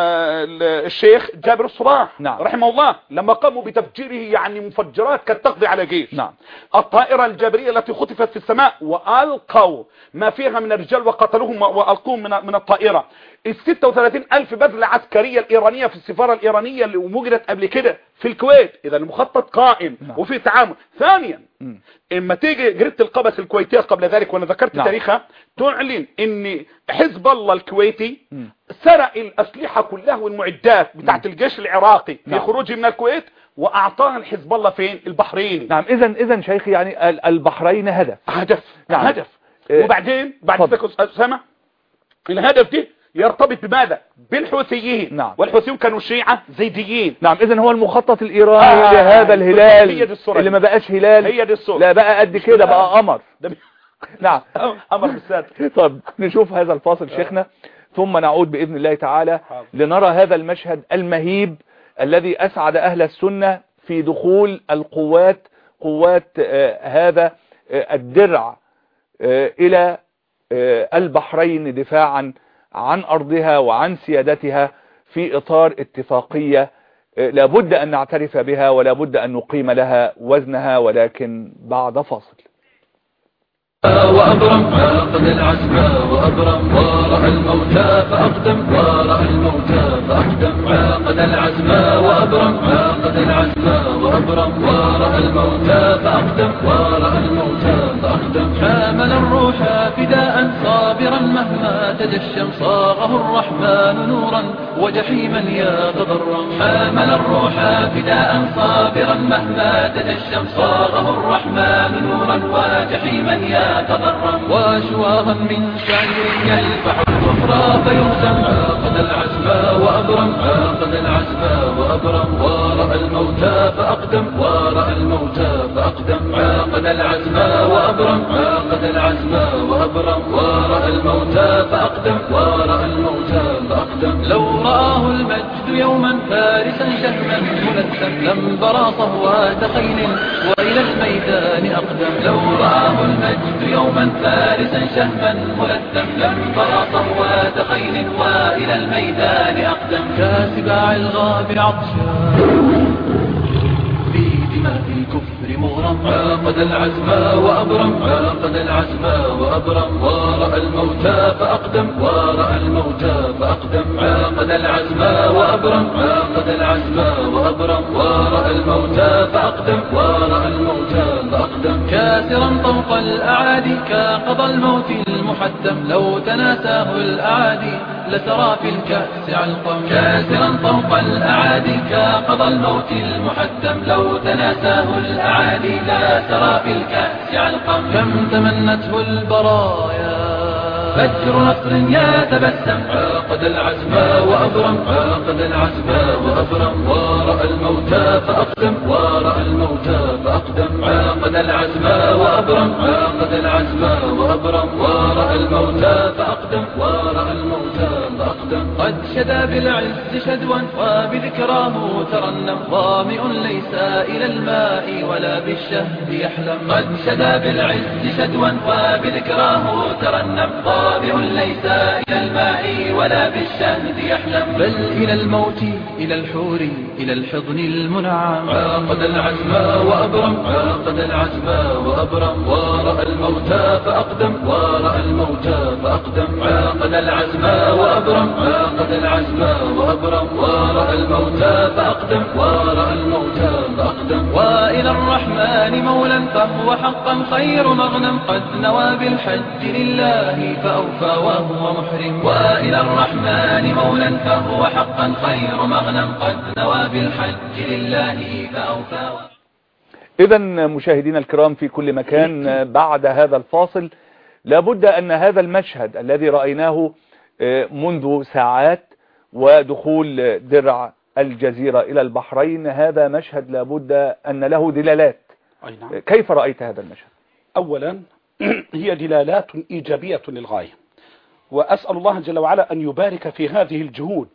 الشيخ جابر الصباح نعم. رحمه الله لما قاموا بتفجيره، يعني مفجرات كانت تقضي على جيش نعم. الطائرة الجابرية التي خطفت في السماء وألقوا ما فيها من الرجال وقتلوهم وألقوهم من من الطائرة. ال ستة وثلاثين ألف بذلة عسكرية الإيرانية في السفارة الإيرانية اللي وجدت قبل كده في الكويت. إذا المخطط قائم نعم. وفي تعامل. ثانيا م. اما تيجي جريدة القبس الكويتية قبل ذلك وانا ذكرت نعم. تاريخها، تعلن ان حزب الله الكويتي م. سرق الأسلحة كلها والمعدات بتاعت م. الجيش العراقي في نعم. خروجه من الكويت وأعطاها الحزب الله فين؟ البحرين. نعم. إذا إذا شيخي يعني البحرين هدف هدف نعم. هدف إيه. وبعدين بعد ذلك أسامة الهدف دي يرتبط بماذا؟ بالحوثيين نعم. والحوثيين كانوا شيعة زيديين نعم. إذن هو المخطط الإيراني آه لهذا الهلال اللي ما بقاش هلال، هي دي الصورة. لا بقى قد كده بقى قمر نعم قمر بالساد. طب نشوف هذا الفاصل شيخنا ثم نعود بإذن الله تعالى لنرى هذا المشهد المهيب الذي أسعد أهل السنة في دخول القوات قوات آه هذا آه الدرع آه إلى آه البحرين دفاعا عن أرضها وعن سيادتها في إطار اتفاقية لابد أن نعترف بها ولابد أن نقيم لها وزنها، ولكن بعد فاصل. وأبرم عاقد العزم وأبرم ورأى الموتى فأقدم ورأى الموتى فأقدم عاقد العزم وأبرم عاقد العزم وأبرم ورأى الموتى فأقدم ورأى الموتى فأقدم حامل الروح فداء صابرا مهما تجشم صاغه الرحمن نورا وجحيما يتضرم حامل الروح فداء صابرا مهما تجشم صاغه الرحمن نورا وجحيما يتضرم وشواظا من شعير يلفح الكفر فيهزم عاقد العزم وأبرم عاقد العزم وأبرم ورأى الموتى فأقدم ورأى الموتى فأقدم عاقد العزم وأبرم عاقد العزم وأبرم ورأى الموتى فأقدم ورأى الموتى فأقدم لو رآه المجد يوما فارسا شهما ملثم لم برى صهوات خيل وإلى الميدان أقدم لو رآه المجد يوما فارسا شهما ملثم لم برى صهوات خيل وإلى الميدان أقدم كاسباع الغاب عطشان في دماء الكفر مغرم عاقد العزم وأبرم عاقد العزم وأبرم ورأى الموتى فأقدم ورأى الموتى فأقدم عاقد العزم وأبرم عاقد العزم وأبرم ورأى الموتى فأقدم ورأى الموتى فأقدم كاسرا طوق الأعادي كقضى الموت المحتم لو تناساه الأعادي لسرى في الكأس علقم كاسرا طوق الأعادي كقضى الموت المحتم لو تناساه الأعادي لا سرى في الكأس علقم كم تمنته البرايا فجر نصر يتبسم عاقد العزم وأبرم عاقد العزم وأبرم ورأى الموتى فأقدم ورأى الموتى فأقدم عاقد العزم وأبرم عاقد العزم وأبرم ورأى الموتى فأقدم ورأى الموتى فأقدم فأقدم قد شدا بالعز شدوا وبذكراه ترنم ظامئ ليس إلى الماء ولا بالشهد يحلم قد شدا بالعز شدوا وبذكراه ترنم ظامئ ليس إلى الماء ولا بالشهد يحلم بل إلى الموت إلى الحور إلى الحضن المنعم عاقد العزم وأبرم عاقد العزم وأبرم ورأى الموتى فأقدم ورأى الموتى فأقدم عاقد العزم وأبرم عاقد العزم وأبرم ورأى الموتى فأقدم ورأى الموتى فأقدم وإلى الرحمن مولا فهو حقا خير مغنم قد نوى بالحج لله فأوفى وهو محرم وإلى الرحمن مولا فهو حقا خير مغنم قد نوى بالحج لله فأوفى. إذا مشاهدينا الكرام في كل مكان، بعد هذا الفاصل لابد أن هذا المشهد الذي رأيناه منذ ساعات ودخول درع الجزيرة إلى البحرين، هذا مشهد لابد أن له دلالات. أي نعم. كيف رأيت هذا المشهد؟ أولا هي دلالات إيجابية للغاية، وأسأل الله جل وعلا أن يبارك في هذه الجهود،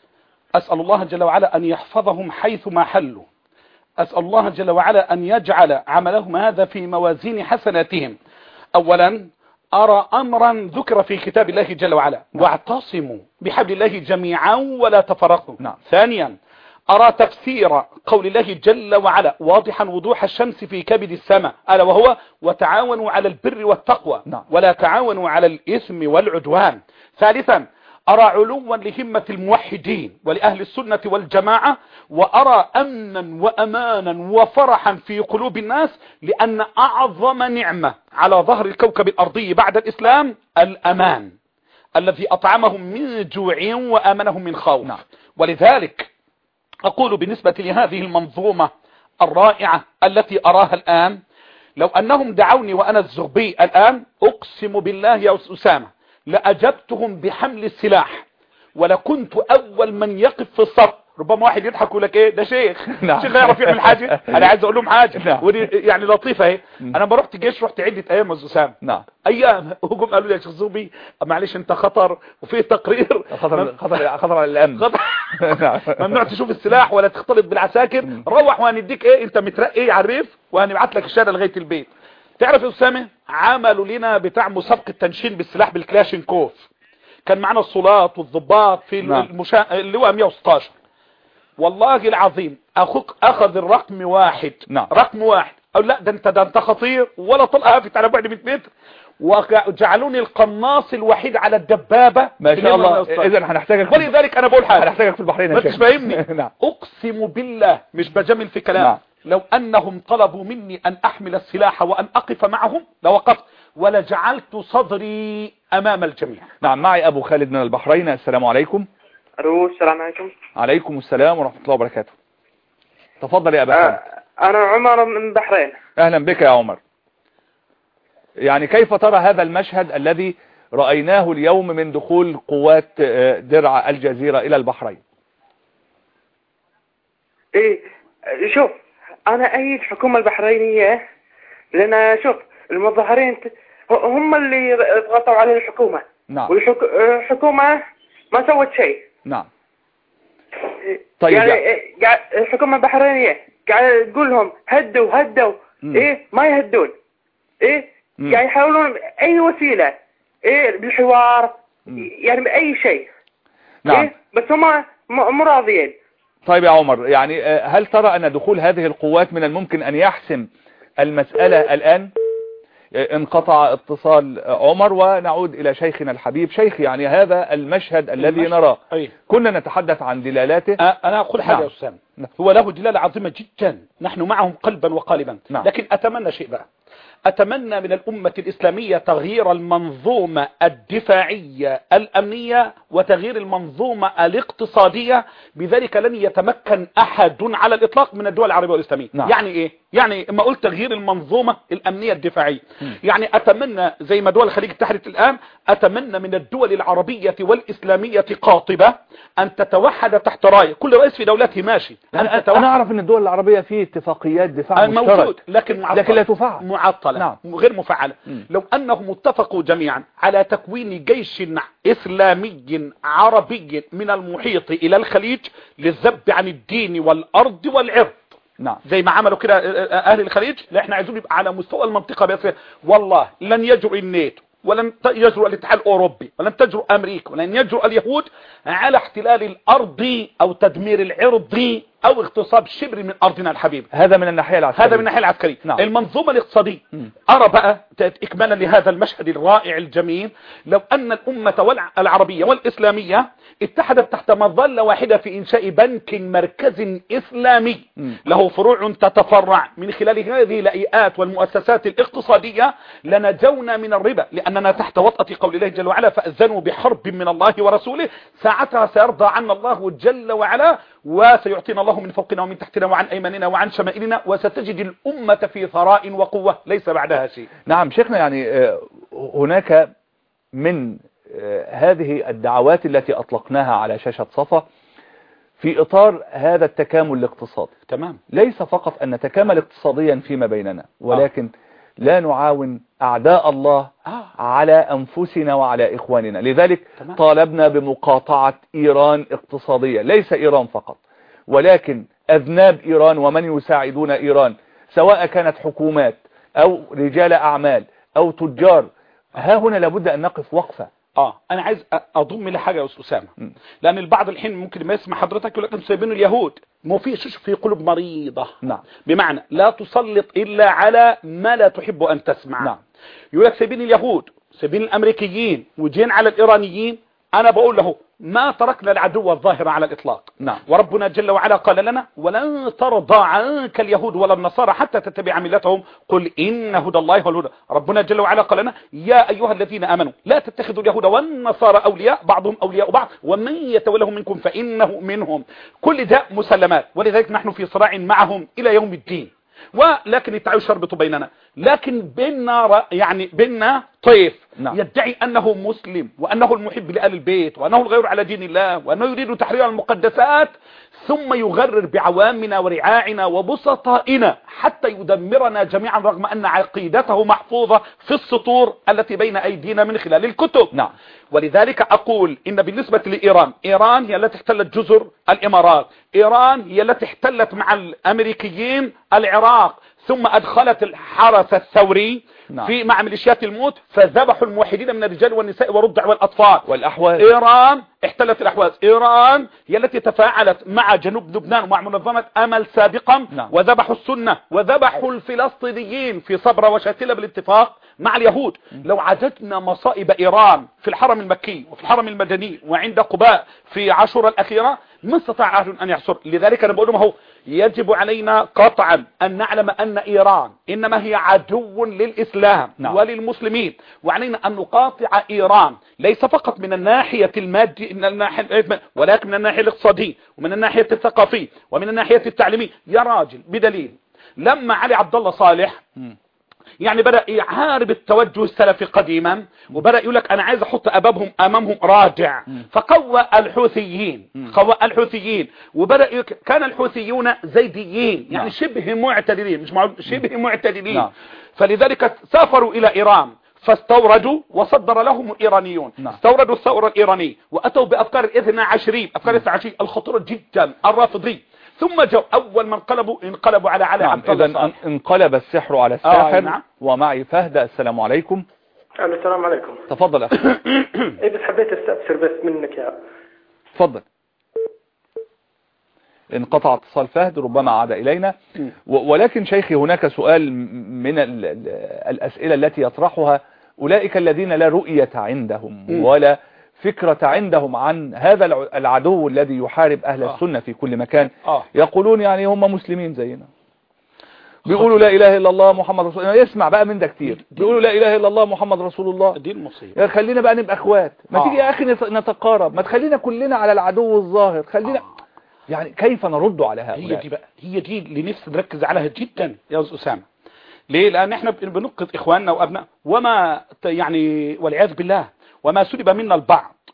أسأل الله جل وعلا أن يحفظهم حيث ما حلوا، أسأل الله جل وعلا أن يجعل عملهم هذا في موازين حسناتهم. أولا أرى أمرا ذكر في كتاب الله جل وعلا، واعتصموا بحبل الله جميعا ولا تفرقوا. نعم. ثانيا أرى تفسير قول الله جل وعلا واضحا وضوح الشمس في كبد السماء، ألا وهو وتعاونوا على البر والتقوى. نعم. ولا تعاونوا على الإثم والعدوان. ثالثا أرى علوا لهمة الموحدين ولأهل السنة والجماعة، وأرى أمنا وأمانا وفرحا في قلوب الناس، لأن أعظم نعمة على ظهر الكوكب الأرضي بعد الإسلام الأمان الذي أطعمهم من جوع وآمنهم من خوف. نعم. ولذلك أقول بالنسبة لهذه المنظومة الرائعة التي أراها الآن، لو أنهم دعوني وأنا الزغبي الآن أقسم بالله يا أسامة لأجبتهم بحمل السلاح، ولكنت أول من يقف في الصف. ربما واحد يضحك يقول لك ايه ده شيخ. نعم. شيخ يعرف يعمل حاجة. انا عايز اقول لهم حاجة. نعم. ودي يعني لطيفة اهي. انا ما رحت الجيش، رحت عدة ايام يا أسامة. نعم. ايام هجوم قالوا لي يا شيخ زوبي معلش انت خطر، وفي تقرير خطر خطر خطر على الامن. خطر ممنوع تشوف السلاح ولا تختلط بالعساكر. روح وهنديك ايه، انت مترقي ايه على الريف، وهنبعت لك الشهاده لغايه البيت. تعرف يا أسامة عملوا لنا بتاع مسابقه تنشين بالسلاح بالكلاشينكوف، كان معنا الصولات والضباط في نعم. المشا... اللواء مئة وستاشر. والله العظيم اخوك اخذ الرقم واحد. نعم. رقم واحد. او لا ده انت ده انت خطير، ولا طلقه هافت على بعد مئة متر، وجعلوني القناص الوحيد على الدبابه. ما شاء الله. اذا هنحتاجك، ولذلك انا بقول حاجه هنحتاجك في البحرين ما يا شيخ. انتش فاهمني. نعم. اقسم بالله مش بجمل في كلام. نعم. لو انهم طلبوا مني ان احمل السلاح وان اقف معهم لوقفت، ولجعلت صدري امام الجميع. نعم. معي ابو خالد من البحرين. السلام عليكم. الو السلام عليكم. عليكم السلام ورحمة الله وبركاته. تفضل يا ابا خالد. آه انا عمر من البحرين. اهلا بك يا عمر. يعني كيف ترى هذا المشهد الذي رأيناه اليوم من دخول قوات درع الجزيرة الى البحرين؟ ايه شوف، انا ايد الحكومة البحرينية، لان شوف المظاهرين هم اللي ضغطوا على الحكومة. نعم. والحكومة ما سوت شيء. نعم. طيب يعني يعني الحكومة البحرينية قاعد تقول لهم هدوا هدوا. م. ايه ما يهدون. ايه قاعد يعني يحاولون اي وسيلة ايه بالحوار، م. يعني باي شيء. نعم. إيه بس هم مو راضيين. طيب يا عمر، يعني هل ترى ان دخول هذه القوات من الممكن ان يحسم المسألة الان؟ انقطع اتصال عمر، ونعود الى شيخنا الحبيب. شيخ، يعني هذا المشهد الذي نراه أيه. كنا نتحدث عن دلالته. انا اقول حاجة يا أسامة، هو له دلالة عظيمة جدا، نحن معهم قلبا وقالبا. نعم. لكن اتمنى شيء بقى، اتمنى من الامة الاسلامية تغيير المنظومة الدفاعية الامنية وتغيير المنظومة الاقتصادية، بذلك لن يتمكن احد على الاطلاق من الدول العربية والاسلامية. نعم. يعني ايه؟ يعني اما قلت تغيير المنظومة الامنية الدفاعية، م. يعني اتمنى زي ما دول الخليج اتحدت الان، اتمنى من الدول العربية والاسلامية قاطبة أن تتوحد تحت راية كل رئيس في دولته ماشي. أنا, أنا أعرف أن الدول العربية فيه اتفاقيات دفاع موجود مشترك لكن معطلة لكن لا تفعل معطلة نعم. غير مفعلة. م. لو أنهم اتفقوا جميعا على تكوين جيش إسلامي عربي من المحيط إلى الخليج للذب عن الدين والأرض والعرض نعم. زي ما عملوا كده أهل الخليج، لا احنا عايزين يبقى على مستوى المنطقة بس. والله لن يجرؤ الناتو ولن يجرؤ الاتحاد الأوروبي ولن تجرؤ أمريكا ولن يجرؤ اليهود على احتلال الأرض أو تدمير العرض أو اغتصاب شبر من أرضنا الحبيب. هذا من الناحية العسكرية. هذا من الناحية العسكرية. نعم. المنظومة الاقتصادية أرى بقى إكمالا لهذا المشهد الرائع الجميل، لو أن الأمة العربية والإسلامية اتحدت تحت مظلة واحدة في إنشاء بنك مركز إسلامي م. له فروع تتفرع من خلال هذه الهيئات والمؤسسات الاقتصادية لنجونا من الربا، لأننا تحت وطأة قول الله جل وعلا فأذنوا بحرب من الله ورسوله، ساعتها سيرضى عنا الله جل وعلا وسيعطينا الله من فوقنا ومن تحتنا وعن أيماننا وعن شمائلنا، وستجد الأمة في ثراء وقوة ليس بعدها شيء. نعم شيخنا، يعني هناك من هذه الدعوات التي أطلقناها على شاشة صفا في إطار هذا التكامل الاقتصادي. تمام. ليس فقط أن نتكامل اقتصاديا فيما بيننا، ولكن لا نعاون أعداء الله آه. على أنفسنا وعلى إخواننا. لذلك تمام. طالبنا بمقاطعة إيران اقتصادية، ليس إيران فقط ولكن أذناب إيران ومن يساعدون إيران، سواء كانت حكومات أو رجال أعمال أو تجار. ها هنا لابد أن نقف وقفة. اه انا عايز اضم لحاجه يا استاذ اسامه، لان البعض الحين ممكن ما يسمع حضرتك يقول لك انتوا سايبين اليهود، ما فيش في قلوب مريضه. نعم. بمعنى لا تسلط الا على ما لا تحب ان تسمع. نعم. يقول لك سايبين اليهود، سايبين الامريكيين، وجين على الايرانيين. انا بقول له ما تركنا العدو الظاهر على الإطلاق. نعم. وربنا جل وعلا قال لنا ولن ترضى عنك اليهود ولا النصارى حتى تتبع ملتهم قل إن هدى الله هو الهدى. ربنا جل وعلا قال لنا يا أيها الذين آمنوا لا تتخذوا اليهود والنصارى أولياء بعضهم أولياء بعض ومن يتولهم منكم فإنه منهم. كل ده مسلمات، ولذلك نحن في صراع معهم إلى يوم الدين، ولكن التعايش يربط بيننا. لكن بيننا يعني بيننا طيف. نعم. يدعي أنه مسلم وأنه المحب لآل البيت وأنه الغير على دين الله وأنه يريد تحرير المقدسات، ثم يغرر بعوامنا ورعاعنا وبسطائنا حتى يدمرنا جميعا رغم أن عقيدته محفوظة في السطور التي بين أيدينا من خلال الكتب. نعم. ولذلك أقول إن بالنسبة لإيران، إيران هي التي احتلت جزر الإمارات، إيران هي التي احتلت مع الأمريكيين العراق، ثم أدخلت الحرس الثوري. نعم. في مع ميليشيات الموت فذبحوا الموحدين من الرجال والنساء والرضع والأطفال والأحواز. إيران احتلت الأحواز. إيران هي التي تفاعلت مع جنوب لبنان ومع منظمة أمل سابقا. نعم. وذبحوا السنة وذبحوا الفلسطينيين في صبرا وشاتلة بالاتفاق مع اليهود. لو عددنا مصائب إيران في الحرم المكي وفي الحرم المدني وعند قباء في عاشوراء الأخيرة ما استطاع أحد أن يحصر. لذلك أنا بقول لهم هو يجب علينا قطعا أن نعلم أن إيران إنما هي عدو للإسلام. نعم. وللمسلمين، وعلينا أن نقاطع إيران ليس فقط من الناحية المادية ولكن من الناحية الاقتصادية ومن الناحية الثقافية ومن الناحية التعليمية. يا راجل بدليل لما علي عبد الله صالح م. يعني بدأ يحارب التوجه السلفي قديما وبدأ يقول لك أنا عايز أحط أبابهم أمامهم راجع، فقوى الحوثيين قوى الحوثيين وبدأ يك... كان الحوثيون زيديين يعني شبه معتدلين مش مع... شبه معتدلين. فلذلك سافروا إلى إيران فاستوردوا وصدر لهم الإيرانيون. نعم. استوردوا الثورة الإيرانية وأتوا بأفكار الاثنى عشرية أفكار الاثنى عشرية الخطيرة جدا الرافضي، ثم جو أول من انقلبوا انقلبوا على علي. نعم. إذن انقلب السحر على الساحر. آه نعم. ومعي فهد. السلام عليكم. السلام عليكم. تفضل أخي. إيه بس حبيت استفسر بس منك يا تفضل. انقطع اتصال فهد ربما عاد إلينا. ولكن شيخي هناك سؤال من الأسئلة التي يطرحها أولئك الذين لا رؤية عندهم ولا فكرة عندهم عن هذا العدو الذي يحارب أهل آه. السنة في كل مكان. آه. يقولون يعني هم مسلمين زينا، بيقولوا لا إله إلا الله محمد رسول الله. يسمع بقى من ده كتير، بيقولوا لا إله إلا الله محمد رسول الله. دي المصيبة. يعني خلينا بقى نبقى أخوات، ما آه. تيجي يا أخي نتقارب، ما تخلينا كلنا على العدو الظاهر، خلينا آه. يعني كيف نرد على هؤلاء؟ هي دي بقى هي دي اللي نفسي نركز عليها جدا يا أستاذ أسامة. ليه؟ لأن احنا بننقذ إخواننا وأبناء وما يعني والعياذ بالله وما سلب منا البعض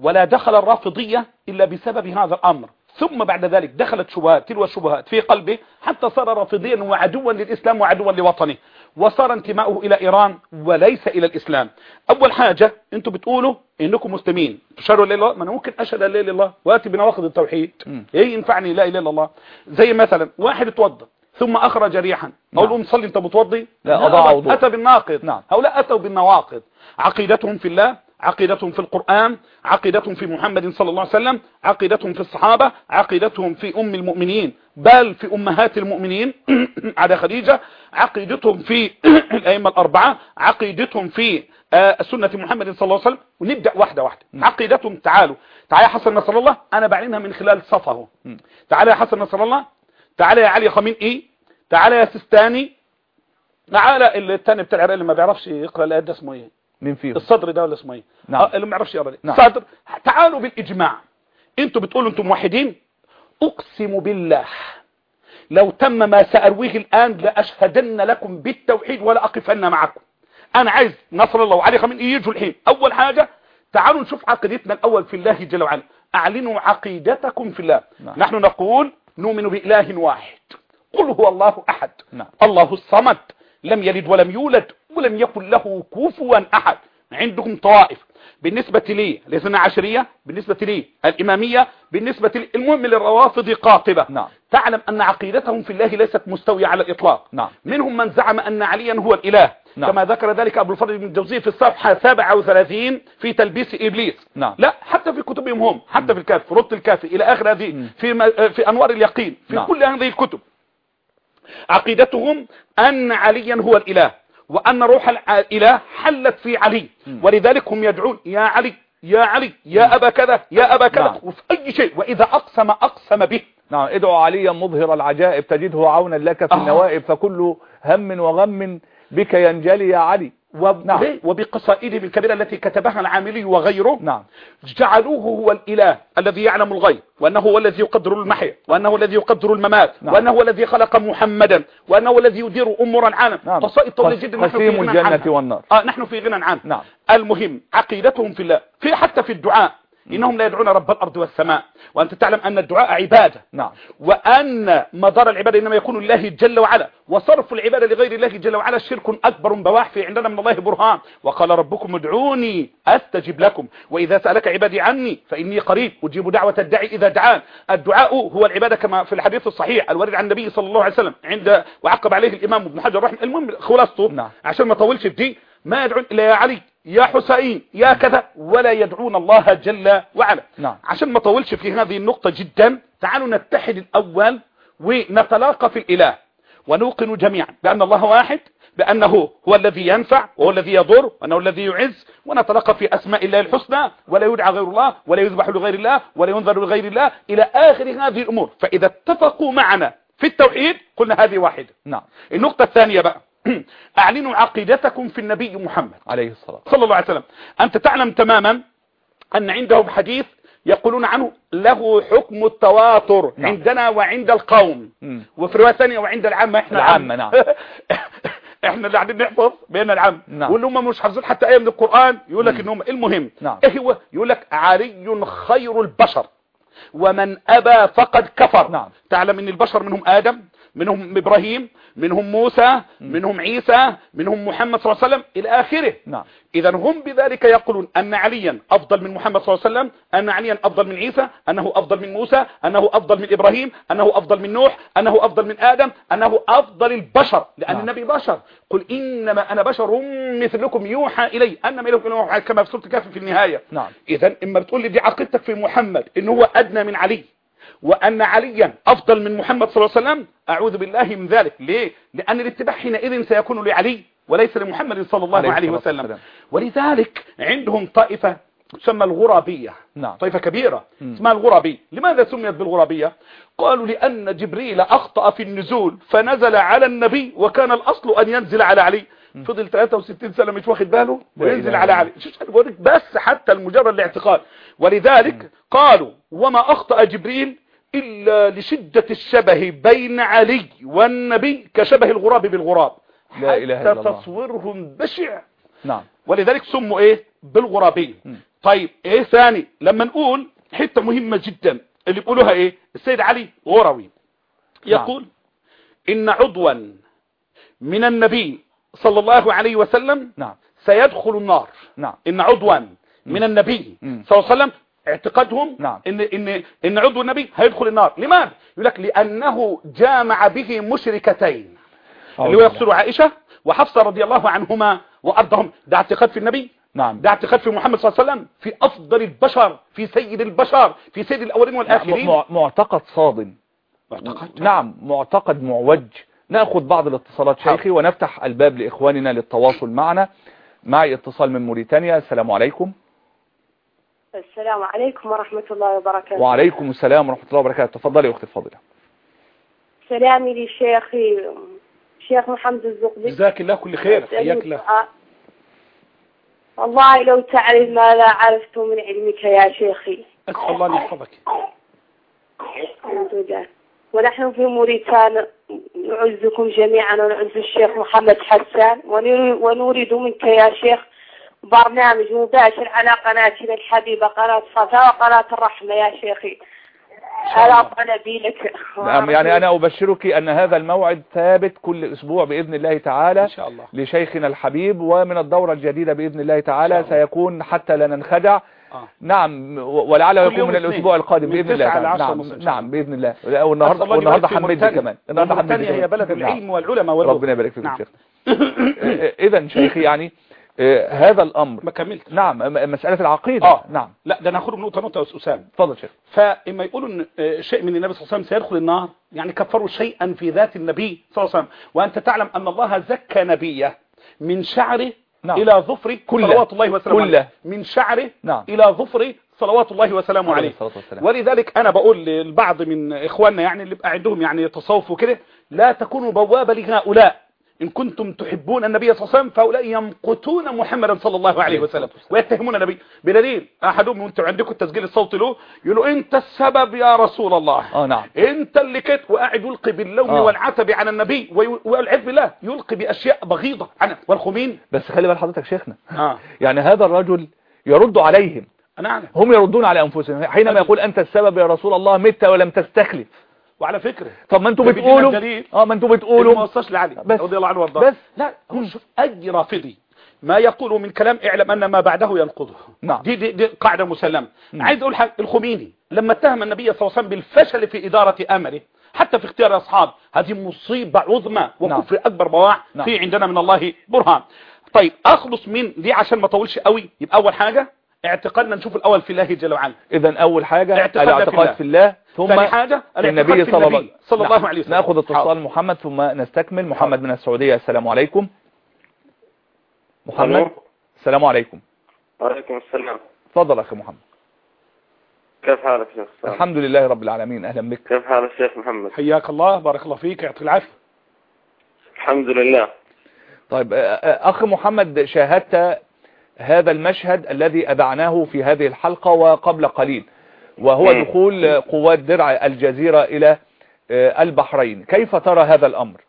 ولا دخل الرافضية إلا بسبب هذا الأمر. ثم بعد ذلك دخلت شبهات تلو الشبهات في قلبه حتى صار رافضيا وعدوا للإسلام وعدوا لوطنه، وصار انتماؤه إلى إيران وليس إلى الإسلام. أول حاجة أنتم بتقولوا إنكم مسلمين تشهدوا لا إله إلا الله، ما أنا ممكن أشهد لا إله إلا الله وآتي بنواقض التوحيد، إيه ينفعني لا إله إلا الله؟ زي مثلا واحد اتوضى ثم أخرج ريحا، أقول له مصلي أنت متوضي؟ لا أضاع وضوء. أتى بالناقض. نعم. هؤلاء أتوا بالنواقض. عقيدتهم في الله، عقيدتهم في القرآن، عقيدتهم في محمد صلى الله عليه وسلم، عقيدتهم في الصحابة، عقيدتهم في أم المؤمنين بل في أمهات المؤمنين على خديجة، عقيدتهم في الأئمة الأربعة، عقيدتهم في سنة محمد صلى الله عليه وسلم. ونبدأ واحدة واحدة. عقيدتهم، تعالوا تعالى يا حسن نصر الله، أنا بعلنها من خلال صفه. تعالى يا حسن نصر الله، تعالى يا علي خمينئي، تعالى يا سيستاني، تعالى الثاني بتاع العراق اللي ما بيعرفش يقرأ الآيات ده اسمه ايه؟ مين فيهم؟ الصدر ده ولا اسمه ايه؟ نعم. آه اللي ما يعرفش يقرا. نعم. صدر. تعالوا بالاجماع، انتوا بتقولوا انتم موحدين، اقسم بالله لو تم ما سارويه الان لاشهدن لكم بالتوحيد ولا اقفن معكم. انا عايز نصر الله وعلي خمينئي يجوا الحين. اول حاجه تعالوا نشوف عقيدتنا الاول في الله جل وعلا. اعلنوا عقيدتكم في الله. نعم. نحن نقول نؤمن باله واحد، قل هو الله احد. نعم. الله الصمد، لم يلد ولم يولد ولم يكن له كفوا احد. عندكم طوائف بالنسبة لي الاثنى عشرية، بالنسبة لي الإمامية، بالنسبة لي المهم للروافض قاطبة. نعم. تعلم أن عقيدتهم في الله ليست مستوية على الإطلاق. نعم. منهم من زعم أن عليا هو الإله. نعم. كما ذكر ذلك أبو الفضل بن الجوزي في الصفحة سبعة وثلاثين في تلبيس إبليس. نعم. لا، حتى في كتبهم هم، حتى في الكافي، في رد الكافي إلى آخر هذه، في في أنوار اليقين، في نعم. كل هذه الكتب. عقيدتهم أن عليا هو الإله، وأن روح الإله حلت في علي، ولذلك هم يدعون يا علي يا علي يا أبا كذا يا أبا كذا. نعم. وفي أي شيء، وإذا أقسم أقسم به. نعم. ادعو عليا مظهر العجائب تجده عونا لك في آه. النوائب، فكل هم وغم بك ينجلي يا علي. وب... نعم. وبقصائدهم الكبيرة التي كتبها العاملي وغيره. نعم. جعلوه هو الإله الذي يعلم الغيب، وأنه هو الذي يقدر المحيا، وأنه هو الذي يقدر الممات. نعم. وأنه هو الذي خلق محمدا، وأنه هو الذي يدير أمور العالم. نعم. قصائد طويلة جدا نحن في قسيم غنى عنها. الجنة والنار. آه نحن في غنى عنها. نعم. المهم عقيدتهم في الله، في حتى في الدعاء إنهم لا يدعون رب الأرض والسماء، وأنت تعلم أن الدعاء عبادة. نعم. وأن مدار العبادة إنما يكون لله جل وعلا، وصرف العبادة لغير الله جل وعلا شرك أكبر بواح. في عندنا من الله برهان، وقال ربكم ادعوني أستجب لكم، وإذا سألك عبادي عني فإني قريب أجيب دعوة الداعي إذا دعان. الدعاء هو العبادة كما في الحديث الصحيح الوارد عن النبي صلى الله عليه وسلم، عند وعقب عليه الإمام ابن حجر رحمه. المهم خلاصته. نعم. عشان ما طولش في دي، ما يدعون إلا يا علي يا حسين يا كذا، ولا يدعون الله جل وعلا. نعم. عشان ما طولش في هذه النقطة جدا، تعالوا نتحد الأول ونتلاقى في الإله، ونوقن جميعا بأن الله واحد، بأنه هو الذي ينفع وهو الذي يضر وأنه الذي يعز، ونتلاقى في أسماء الله الحسنى، ولا يدعى غير الله ولا يذبح لغير الله ولا ينذر لغير الله إلى آخر هذه الأمور. فإذا اتفقوا معنا في التوحيد قلنا هذه واحدة. نعم. النقطة الثانية بقى أعلنوا عقيدتكم في النبي محمد عليه الصلاة صلى الله عليه وسلم. أنت تعلم تماما أن عندهم حديث يقولون عنه له حكم التواتر. نعم. عندنا وعند القوم. م. وفي رواية ثانية وعند العامة. احنا العامة. نعم. احنا اللي قاعدين نحفظ بين العام. نعم. واللي هم مش حافظين حتى آية من القرآن يقول لك انهم المهم. نعم. ايه هو؟ يقول لك علي خير البشر ومن أبى فقد كفر. نعم. تعلم ان البشر منهم آدم، منهم إبراهيم، منهم موسى، منهم عيسى، منهم محمد صلى الله عليه وسلم إلى آخره. نعم. إذا هم بذلك يقولون أن عليا أفضل من محمد صلى الله عليه وسلم، أن عليا أفضل من عيسى، أنه أفضل من موسى، أنه أفضل من إبراهيم، أنه أفضل من نوح، أنه أفضل من آدم، أنه أفضل البشر، لأن نعم. النبي بشر. قل إنما أنا بشر مثلكم يوحى إلي أنما إليكم يوحى، كما في سورة الكهف في النهاية. نعم. إذا إما بتقول لي دي عقيدتك في محمد إن هو أدنى من علي، وأن عليا أفضل من محمد صلى الله عليه وسلم، أعوذ بالله من ذلك. ليه؟ لأن الاتباع حينئذ سيكون لعلي وليس لمحمد صلى الله عليه, عليه وسلم. وسلم. ولذلك عندهم طائفة تسمى الغرابية. نعم. طائفة كبيرة م. اسمها الغرابية. لماذا سميت بالغرابية؟ قالوا لأن جبريل أخطأ في النزول فنزل على النبي، وكان الأصل أن ينزل على علي. م. فضل ثلاثة وستين سنة مش واخد باله وينزل على علي. بس حتى المجرد الاعتقاد. ولذلك م. قالوا وما أخطأ جبريل إلا لشدة الشبه بين علي والنبي كشبه الغراب بالغراب. لا إله إلا الله. تصويرهم بشع. نعم. ولذلك سموا إيه؟ بالغرابية. طيب ايه ثاني لما نقول حتة مهمة جدا اللي بيقولوها ايه السيد علي غروي يقول ان عضوا من النبي صلى الله عليه وسلم نعم سيدخل النار. نعم. ان عضوا من النبي مم. صلى الله عليه وسلم اعتقادهم نعم. ان ان ان عضو النبي هيدخل النار. لماذا؟ يقول لك لانه جامع به مشركتين اللي هو يقصد عائشة وحفصة رضي الله عنهما وارضهم. ده اعتقاد في النبي. نعم. ده اعتقاد في محمد صلى الله عليه وسلم في افضل البشر في سيد البشر في سيد الاولين والاخرين. مع- معتقد صادم. معتقد. نعم معتقد معوج. ناخذ بعض الاتصالات شيخي ونفتح الباب لاخواننا للتواصل معنا. معي اتصال من موريتانيا. السلام عليكم. السلام عليكم ورحمة الله وبركاته. وعليكم السلام ورحمة الله وبركاته. تفضلي يا اختي الفاضلة. سلامي لشيخي شيخ محمد الزقبي. جزاك الله كل خير. حياك الله. والله لو تعرف ما لا عرفت من علمك يا شيخي. أسأل الله أن يحفظك. الحمد لله. ونحن في موريتانيا نعزكم جميعا ونعز الشيخ محمد حسان ونريد منك يا شيخ برنامج مباشر على قناتنا الحبيبة قناة صفا وقناة الرحمة يا شيخي. على طلبي لك. نعم يعني أنا أبشرك أن هذا الموعد ثابت كل أسبوع بإذن الله تعالى إن شاء الله. لشيخنا الحبيب. ومن الدورة الجديدة بإذن الله تعالى سيكون حتى لا ننخدع. آه. نعم ولعله يكون من الأسبوع القادم بإذن الله تعالى. نعم, نعم بإذن الله. والنهارده والنهارده حمدي كمان. النهارده حمدي هي بلد العلم والعلماء والعلوم. ربنا يبارك فيك نعم. شيخ. إذا شيخي يعني آه هذا الأمر ما كملت. نعم مسألة العقيدة. آه. نعم لا ده ناخذ نقطة نقطة يا أسامة. تفضل شيخ. فإما يقولوا إن شيء من النبي صلى الله عليه وسلم سيدخل النار يعني كفروا شيئا في ذات النبي صلى الله عليه وسلم. وأنت تعلم أن الله زكى نبيه من شعره نعم. إلى ظفره صلوات الله وسلامه عليه. من شعره نعم. إلى ظفره صلوات الله وسلامه عليه. ولذلك أنا بقول للبعض من إخواننا يعني اللي بقى عندهم يعني تصوف وكده لا تكونوا بوابة لهؤلاء. إن كنتم تحبون النبي صلى الله عليه وسلم فهؤلاء يمقتون محمدا صلى الله عليه وسلم ويتهمون النبي بدليل. أحدهم وانتم عندكم التسجيل الصوتي له يقولوا أنت السبب يا رسول الله. اه نعم. أنت اللي كنت وقاعد يلقي باللوم آه. والعتب على النبي والعياذ بالله يلقي بأشياء بغيضة عنه والخمين. بس خلي بال حضرتك شيخنا آه. يعني هذا الرجل يرد عليهم. نعم. هم يردون على أنفسهم حينما يقول أنت السبب يا رسول الله مت ولم تستخلف. وعلى فكرة طب ما انتوا بتقولوا اه ما انتوا بتقولوا ما وصلش لعلي بس رضي الله عنه وارضاه. بس لا هو شوف اي رافضي ما يقوله من كلام اعلم ان ما بعده ينقضه. نعم. دي, دي, دي قاعده مسلمه. عايز اقول حاجه الخميني لما اتهم النبي صلى الله عليه وسلم بالفشل في اداره امره حتى في اختيار اصحاب هذه مصيبه عظمى وكفر نعم. اكبر بواع نعم. في عندنا من الله برهان. طيب اخلص من دي عشان ما اطولش قوي. يبقى اول حاجه اعتقادنا نشوف الاول في الله جل وعلا. اذا اول حاجه الاعتقاد في الله ثم ثاني حاجه النبي صلى الله, صلى الله عليه وسلم. ناخذ اتصال محمد ثم نستكمل. محمد حاضر. من السعوديه. السلام عليكم محمد. السلام عليكم. وعليكم السلام. تفضل اخي محمد. كيف حالك يا شيخ؟ الحمد لله رب العالمين. اهلا بك. كيف حال الشيخ محمد؟ حياك الله بارك الله فيك يعطيك العافيه. الحمد لله. طيب اخي محمد شاهدت هذا المشهد الذي أذعناه في هذه الحلقة وقبل قليل وهو دخول قوات درع الجزيرة إلى البحرين. كيف ترى هذا الأمر؟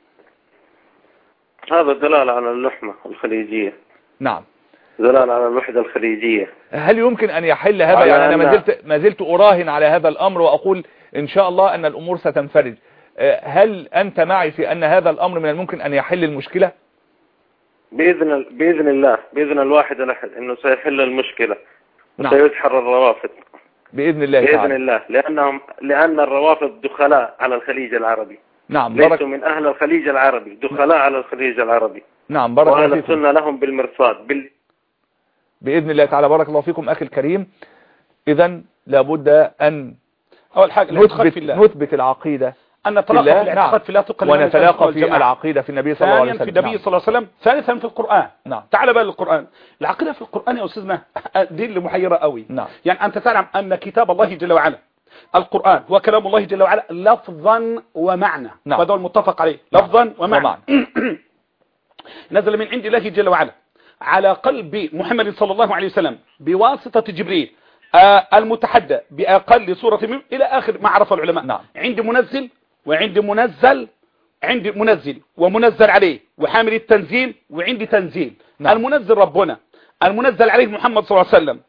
هذا دلالة على اللحمة الخليجية. نعم دلالة على الوحدة الخليجية. هل يمكن أن يحل هذا؟ يعني أنا ما زلت, ما زلت أراهن على هذا الأمر وأقول إن شاء الله أن الأمور ستنفرج. هل أنت معي في أن هذا الأمر من الممكن أن يحل المشكلة؟ بإذن بإذن الله بإذن الواحد الأحد إنه سيحل المشكلة. نعم. وسيدحر الروافد بإذن الله بإذن تعالى. الله لأنهم لأن الروافد دخلاء على الخليج العربي. نعم. ليسوا برك... من أهل الخليج العربي دخلاء على الخليج العربي. نعم بارك الله فيكم. وأهل لهم بالمرصاد بال... بإذن الله تعالى. بارك الله فيكم أخي الكريم. إذا لابد أن أول حاجة نثبت, نثبت العقيدة أن نتلاقى في الاعتقاد في الله تقل ونتلاقى في العقيدة في النبي صلى الله عليه وسلم. في النبي صلى الله عليه وسلم. ثالثا في القرآن. نعم. تعال بقى للقرآن. العقيدة في القرآن يا أستاذنا دي اللي محيرة قوي. نعم. يعني أنت تعلم أن كتاب الله جل وعلا القرآن هو كلام الله جل وعلا لفظا ومعنى. نعم. وهذا المتفق عليه لفظا نعم. ومعنى. نزل من عند الله جل وعلا على قلب محمد صلى الله عليه وسلم بواسطة جبريل آه المتحدى بأقل سورة منه إلى آخر ما عرف العلماء. نعم. عند منزل وعند منزل عند منزل ومنزل عليه وحامل التنزيل وعند تنزيل. نعم. المنزل ربنا المنزل عليه محمد صلى الله عليه وسلم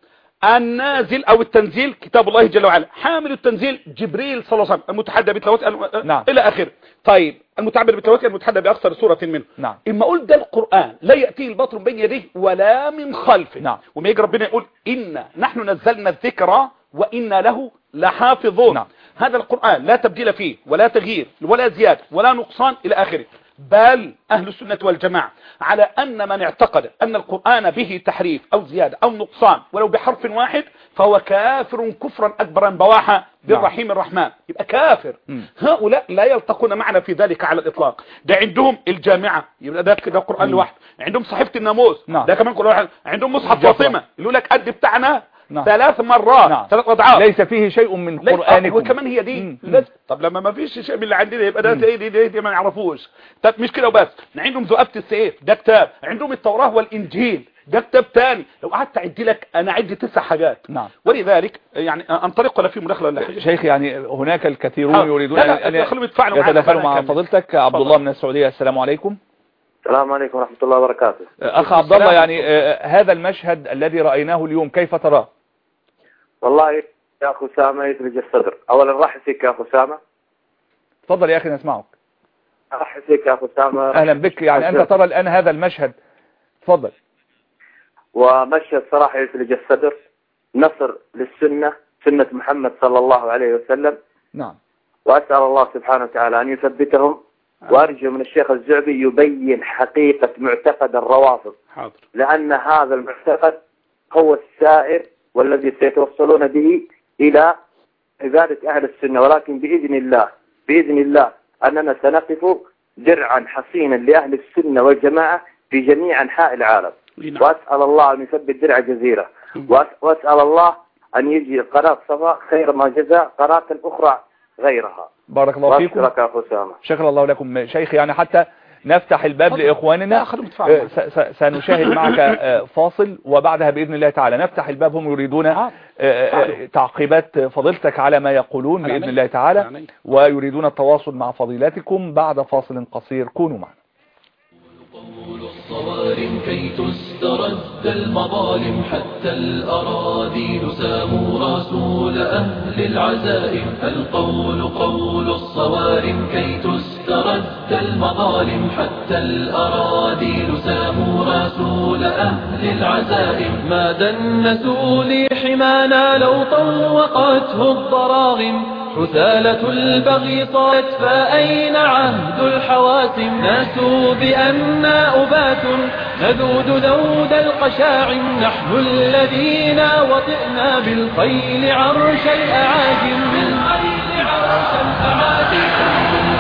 النازل او التنزيل كتاب الله جل وعلا، حامل التنزيل جبريل صلى الله عليه وسلم، المتحدى بتلاوته نعم. الى اخره. طيب المتعبد بتلاوته المتحدى باكثر سوره منه نعم. اما اقول ده القران لا ياتيه الباطل من بين يديه ولا من خلفه نعم. وما يجي ربنا يقول إنا نحن نزلنا الذكر وإنا له لحافظون نعم. هذا القرآن لا تبديل فيه ولا تغيير ولا زيادة ولا نقصان إلى آخره. بل أهل السنة والجماعة على أن من اعتقد أن القرآن به تحريف أو زيادة أو نقصان ولو بحرف واحد فهو كافر كفرا أكبرا بواحا بالرحيم الرحمن، يبقى كافر. م. هؤلاء لا يلتقون معنا في ذلك على الإطلاق. ده عندهم الجامعة يبقى ده كده قرآن لوحده، عندهم صحيفة الناموس نعم. ده كمان قرآن، عندهم مصحف فاطمة يقول لك قد بتاعنا نعم. ثلاث مرات نعم. ثلاث اضعاف، ليس فيه شيء من قرآنكم. وكمان هي دي طب لما ما فيش شيء من اللي عندنا يبقى ده دي, دي, دي, دي ما نعرفوش. طب مش كده وبس، عندهم ذؤابة السيف ده كتاب، عندهم التوراة والإنجيل ده كتاب تاني. لو قعدت اعد لك انا عد تسع حاجات نعم. ولذلك يعني انطلق ولا في مداخله ولا حاجه شيخ؟ يعني هناك الكثيرون يريدون ان يتدخلوا مع فضيلتك. عبد الله من السعوديه، السلام عليكم. السلام عليكم ورحمه الله وبركاته. اخ عبد الله، يعني هذا المشهد الذي رايناه اليوم كيف تراه؟ والله يا اخو اسامه يثلج الصدر. اولا راح فيك يا اخو اسامه. تفضل يا اخي نسمعك. راح فيك يا اخو اسامه. اهلا بك. يعني انت ترى الان هذا المشهد، تفضل. ومشهد صراحه يثلج الصدر، نصر للسنه، سنه محمد صلى الله عليه وسلم. نعم. واسال الله سبحانه وتعالى ان يثبتهم، وارجو من الشيخ الزعبي يبين حقيقه معتقد الروافض. حاضر. لان هذا المعتقد هو السائر والذي سيتوصلون به إلى عبادة أهل السنة، ولكن بإذن الله بإذن الله أننا سنقف درعا حصينا لأهل السنة والجماعة في جميع أنحاء العالم. وأسأل الله أن يثبت درع جزيرة، وأسأل الله أن يجي قناة صفا خير ما جزاء قناة أخرى غيرها. بارك الله فيكم. وأشكرك يا أخو أسامة. شكر الله لكم شيخ. يعني حتى نفتح الباب لإخواننا، سنشاهد معك فاصل وبعدها بإذن الله تعالى نفتح الباب. هم يريدون تعقيبات فضيلتك على ما يقولون بإذن الله تعالى، ويريدون التواصل مع فضيلتكم بعد فاصل قصير. كونوا معنا. قول الصوارم كي تسترد المظالم، حتى الأراضي ساموا رسول أهل العزائم. القول قول الصوارم كي تسترد المظالم، حتى الأراضي ساموا رسول أهل العزائم. ما دنسوا لي حمانا لو طوقته الضراغم، حثالة البغي صارت فأين عهد الحواتم. ناسوا بأننا أبات نذود ذود القشاعم، نحن الذين وطئنا بالخيل عرش الأعاجم. بالخيل عرش الأعاجم.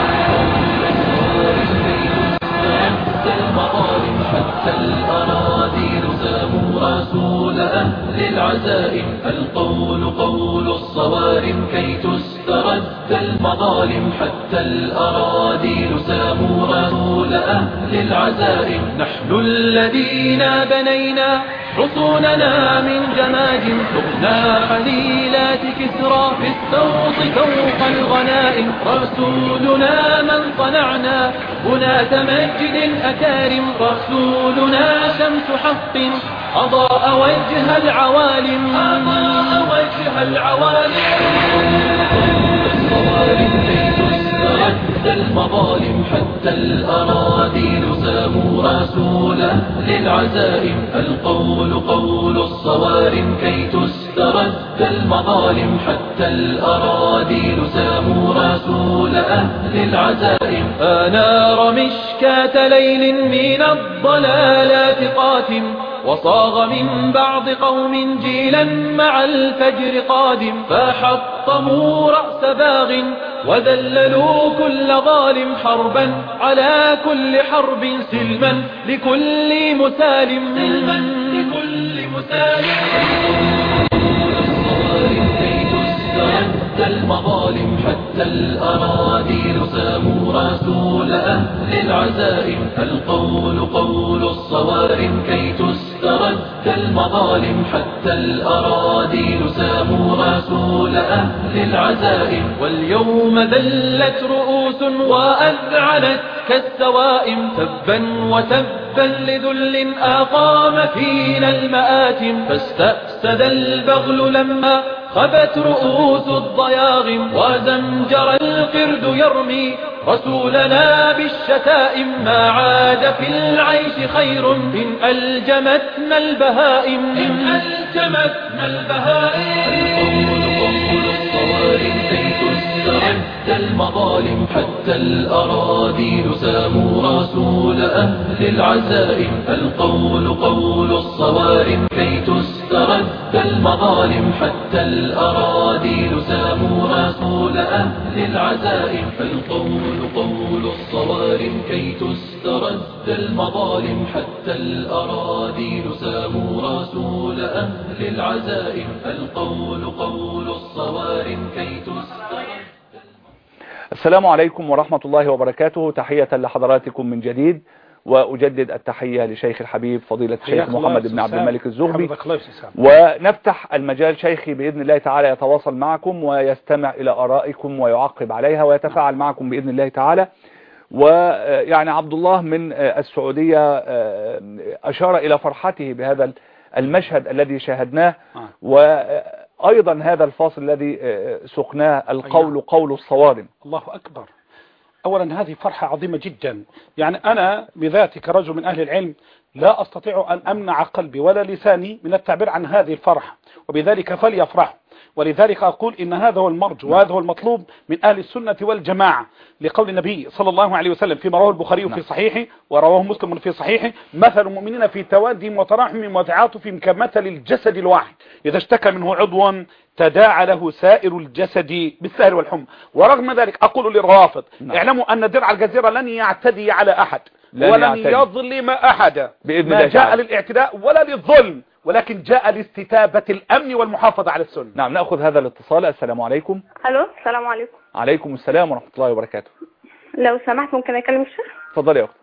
المظالم حتى الأراضي ساموا رسول أهل العزائم. القول قول الصوارم كي تسترد المظالم، حتى الأراضي ساموا رسول أهل العزائم. نحن الذين بنينا حصوننا من جماج، سقنا حليلات كسرى في السوط فوق الغنائم. رسولنا من صنعنا بناة مجد أكارم، رسولنا شمس حق أضاء وجه العوالم. أضاء وجه العوالم. المظالم حتى الأراضي ساموا رسول أهل العزائم. القول قول الصوارم كي تسترد المظالم، حتى الأراضي ساموا رسول أهل العزائم. أنار مشكاة ليل من الضلالات قاتم، وصاغ من بعض قوم جيلا مع الفجر قادم. فحطموا رأس باغ وذللوا كل ظالم، حربا على كل حرب سلما لكل مسالم. سلما لكل مسالم. المظالم حتى الأراضي ساموا رسول أهل العزائم. القول قول الصوارم كي تسلم استرد المظالم حتى الأراضي ساموا رسول أهل العزائم. واليوم ذلت رؤوس وأذعنت كالسوائم، تبا وتبا لذل أقام فينا المآتم. فاستأسد البغل لما خبت رؤوس الضياغم، وزمجر القرد يرمي رسولنا بالشتائم. ما عاد في العيش خير إن ألجمتنا البهائم، إن ألجمتنا البهائم. كي تسترد المظالم حتى الأراضي ساموا رسول أهل العزائم. القول قول الصوارم كي تسترد المظالم حتى الأراضي ساموا رسول أهل العزائم. القول قول الصوارم كي تسترد المظالم حتى الأراضي ساموا رسول أهل العزائم. القول قول الصوارم كي تسترد. السلام عليكم ورحمة الله وبركاته. تحية لحضراتكم من جديد، وأجدد التحية لشيخ الحبيب فضيلة الشيخ محمد بن عبد الملك الزغبي. ونفتح المجال شيخي بإذن الله تعالى يتواصل معكم ويستمع إلى آرائكم ويعقب عليها ويتفاعل معكم بإذن الله تعالى. ويعني عبد الله من السعودية أشار إلى فرحته بهذا المشهد الذي شاهدناه، وأيضا هذا الفاصل الذي سقناه، القول قول الصوارم. الله أكبر. أولا هذه فرحة عظيمة جدا. يعني أنا بذاتي كرجل من أهل العلم لا أستطيع أن أمنع قلبي ولا لساني من التعبير عن هذه الفرحة، وبذلك فليفرح. ولذلك أقول إن هذا هو المرجو وهذا هو المطلوب من أهل السنة والجماعة، لقول النبي صلى الله عليه وسلم فيما رواه البخاري في صحيحه ورواه مسلم في صحيحه: مثل المؤمنين في توادهم وتراحمهم وتعاطفهم كمثل الجسد الواحد، إذا اشتكى منه عضو تداعى له سائر الجسد بالسهر والحمى. ورغم ذلك أقول للروافض: اعلموا أن درع الجزيرة لن يعتدي على أحد ولن يعتدي. يظلم أحدا، ما جاء للاعتداء ولا للظلم، ولكن جاء لاستتابة الأمن والمحافظة على السنة. نعم، نأخذ هذا الاتصال. السلام عليكم. الو، السلام عليكم. عليكم السلام ورحمة الله وبركاته. لو سمحت ممكن أكلم الشيخ؟ تفضلي يا أخت.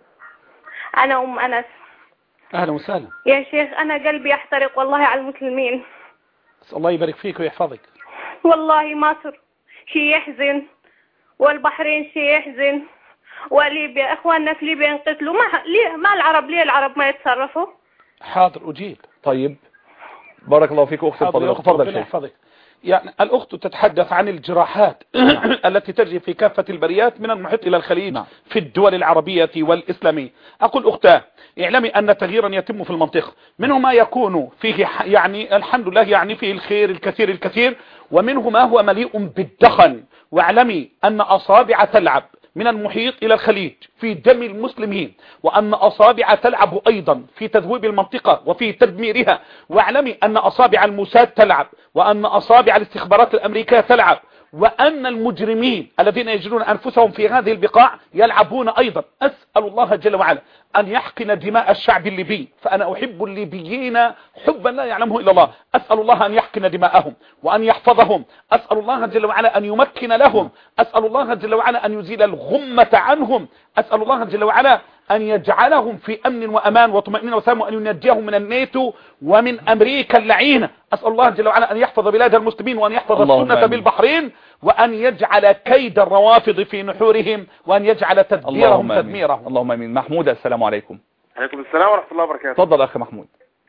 أنا أم أنس. أهلا وسهلا يا شيخ، أنا قلبي يحترق والله على المسلمين. الله يبارك فيك ويحفظك. والله مصر شيء يحزن، والبحرين شيء يحزن، وليبيا إخواننا في ليبيا انقتلوا. ما ليه ما العرب ليه العرب ما يتصرفوا؟ حاضر أجيب. طيب بارك الله فيك أختي الفاضلة. تفضل شيخ. يعني الأخت تتحدث عن الجراحات التي تجري في كافة البريات من المحيط إلى الخليج في الدول العربية والإسلامية. أقول أختاه: اعلمي أن تغييرا يتم في المنطقة، منه ما يكون فيه يعني الحمد لله يعني فيه الخير الكثير الكثير، ومنه ما هو مليء بالدخن. واعلمي أن أصابع تلعب من المحيط إلى الخليج في دم المسلمين، وأن أصابع تلعب أيضا في تذويب المنطقة وفي تدميرها. واعلمي أن أصابع الموساد تلعب، وأن أصابع الاستخبارات الأمريكية تلعب، وأن المجرمين الذين يجرون أنفسهم في هذه البقاع يلعبون أيضا. أسأل الله جل وعلا أن يحقن دماء الشعب الليبي، فأنا أحب الليبيين حبا لا يعلمه إلا الله. أسأل الله أن يحقن دماءهم وأن يحفظهم. أسأل الله جل وعلا أن يمكن لهم. أسأل الله جل وعلا أن يزيل الغمة عنهم. أسأل الله جل وعلا أن يجعلهم في أمن وأمان وطمأنينة وسلام، وأن ينجيهم من الناتو ومن أمريكا اللعينة. أسأل الله جل وعلا أن يحفظ بلاد المسلمين، وأن يحفظ السنة بالبحرين، وأن يجعل كيد الروافض في نحورهم، وأن يجعل تدبيرهم تدميرهم. اللهم آمين. محمود، السلام عليكم. عليكم السلام ورحمة الله وبركاته. تفضل أخي محمود.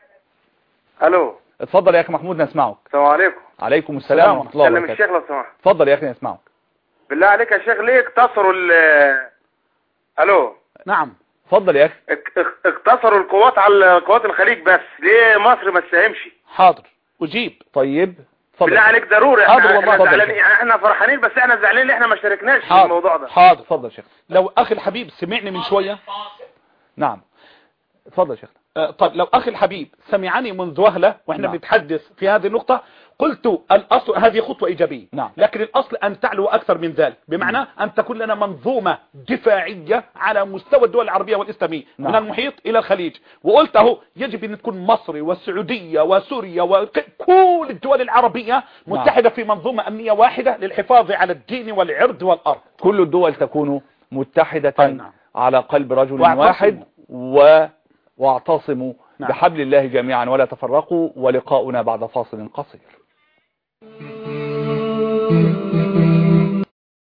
ألو. اتفضل يا أخي محمود، نسمعك. السلام عليكم. عليكم السلام ورحمة الله وبركاته. كلم الشيخ لو سمحت. تفضل يا أخي نسمعك. بالله عليك يا شيخ، ليه اقتصروا ال ألو. نعم اتفضل يا أخي. اقتصروا القوات على قوات الخليج بس، ليه مصر ما تساهمش؟ حاضر أجيب. طيب اتفضل. بالله عليك ضروري. حاضر والله. احنا زعلانين، يعني احنا فرحانين بس احنا زعلانين ان احنا ما شاركناش في الموضوع ده. حاضر. اتفضل شيخ. لو أخي الحبيب سمعني من شوية. نعم اتفضل شيخ. أه طيب لو أخي الحبيب سمعني منذ وهلة واحنا نعم. بنتحدث في هذه النقطة، قلت الأصل هذه خطوة إيجابية. نعم. لكن الأصل أن تعلو أكثر من ذلك، بمعنى م. أن تكون لنا منظومة دفاعية على مستوى الدول العربية والإسلامية. نعم. من المحيط إلى الخليج. وقلت اهو يجب أن تكون مصر والسعودية وسوريا وكل الدول العربية متحدة. نعم. في منظومة أمنية واحدة للحفاظ على الدين والعرض والأرض. كل الدول تكون متحدة. نعم. على قلب رجل واعتصموا. واحد و... واعتصموا نعم. بحبل الله جميعا ولا تفرقوا، ولقاؤنا بعد فاصل قصير.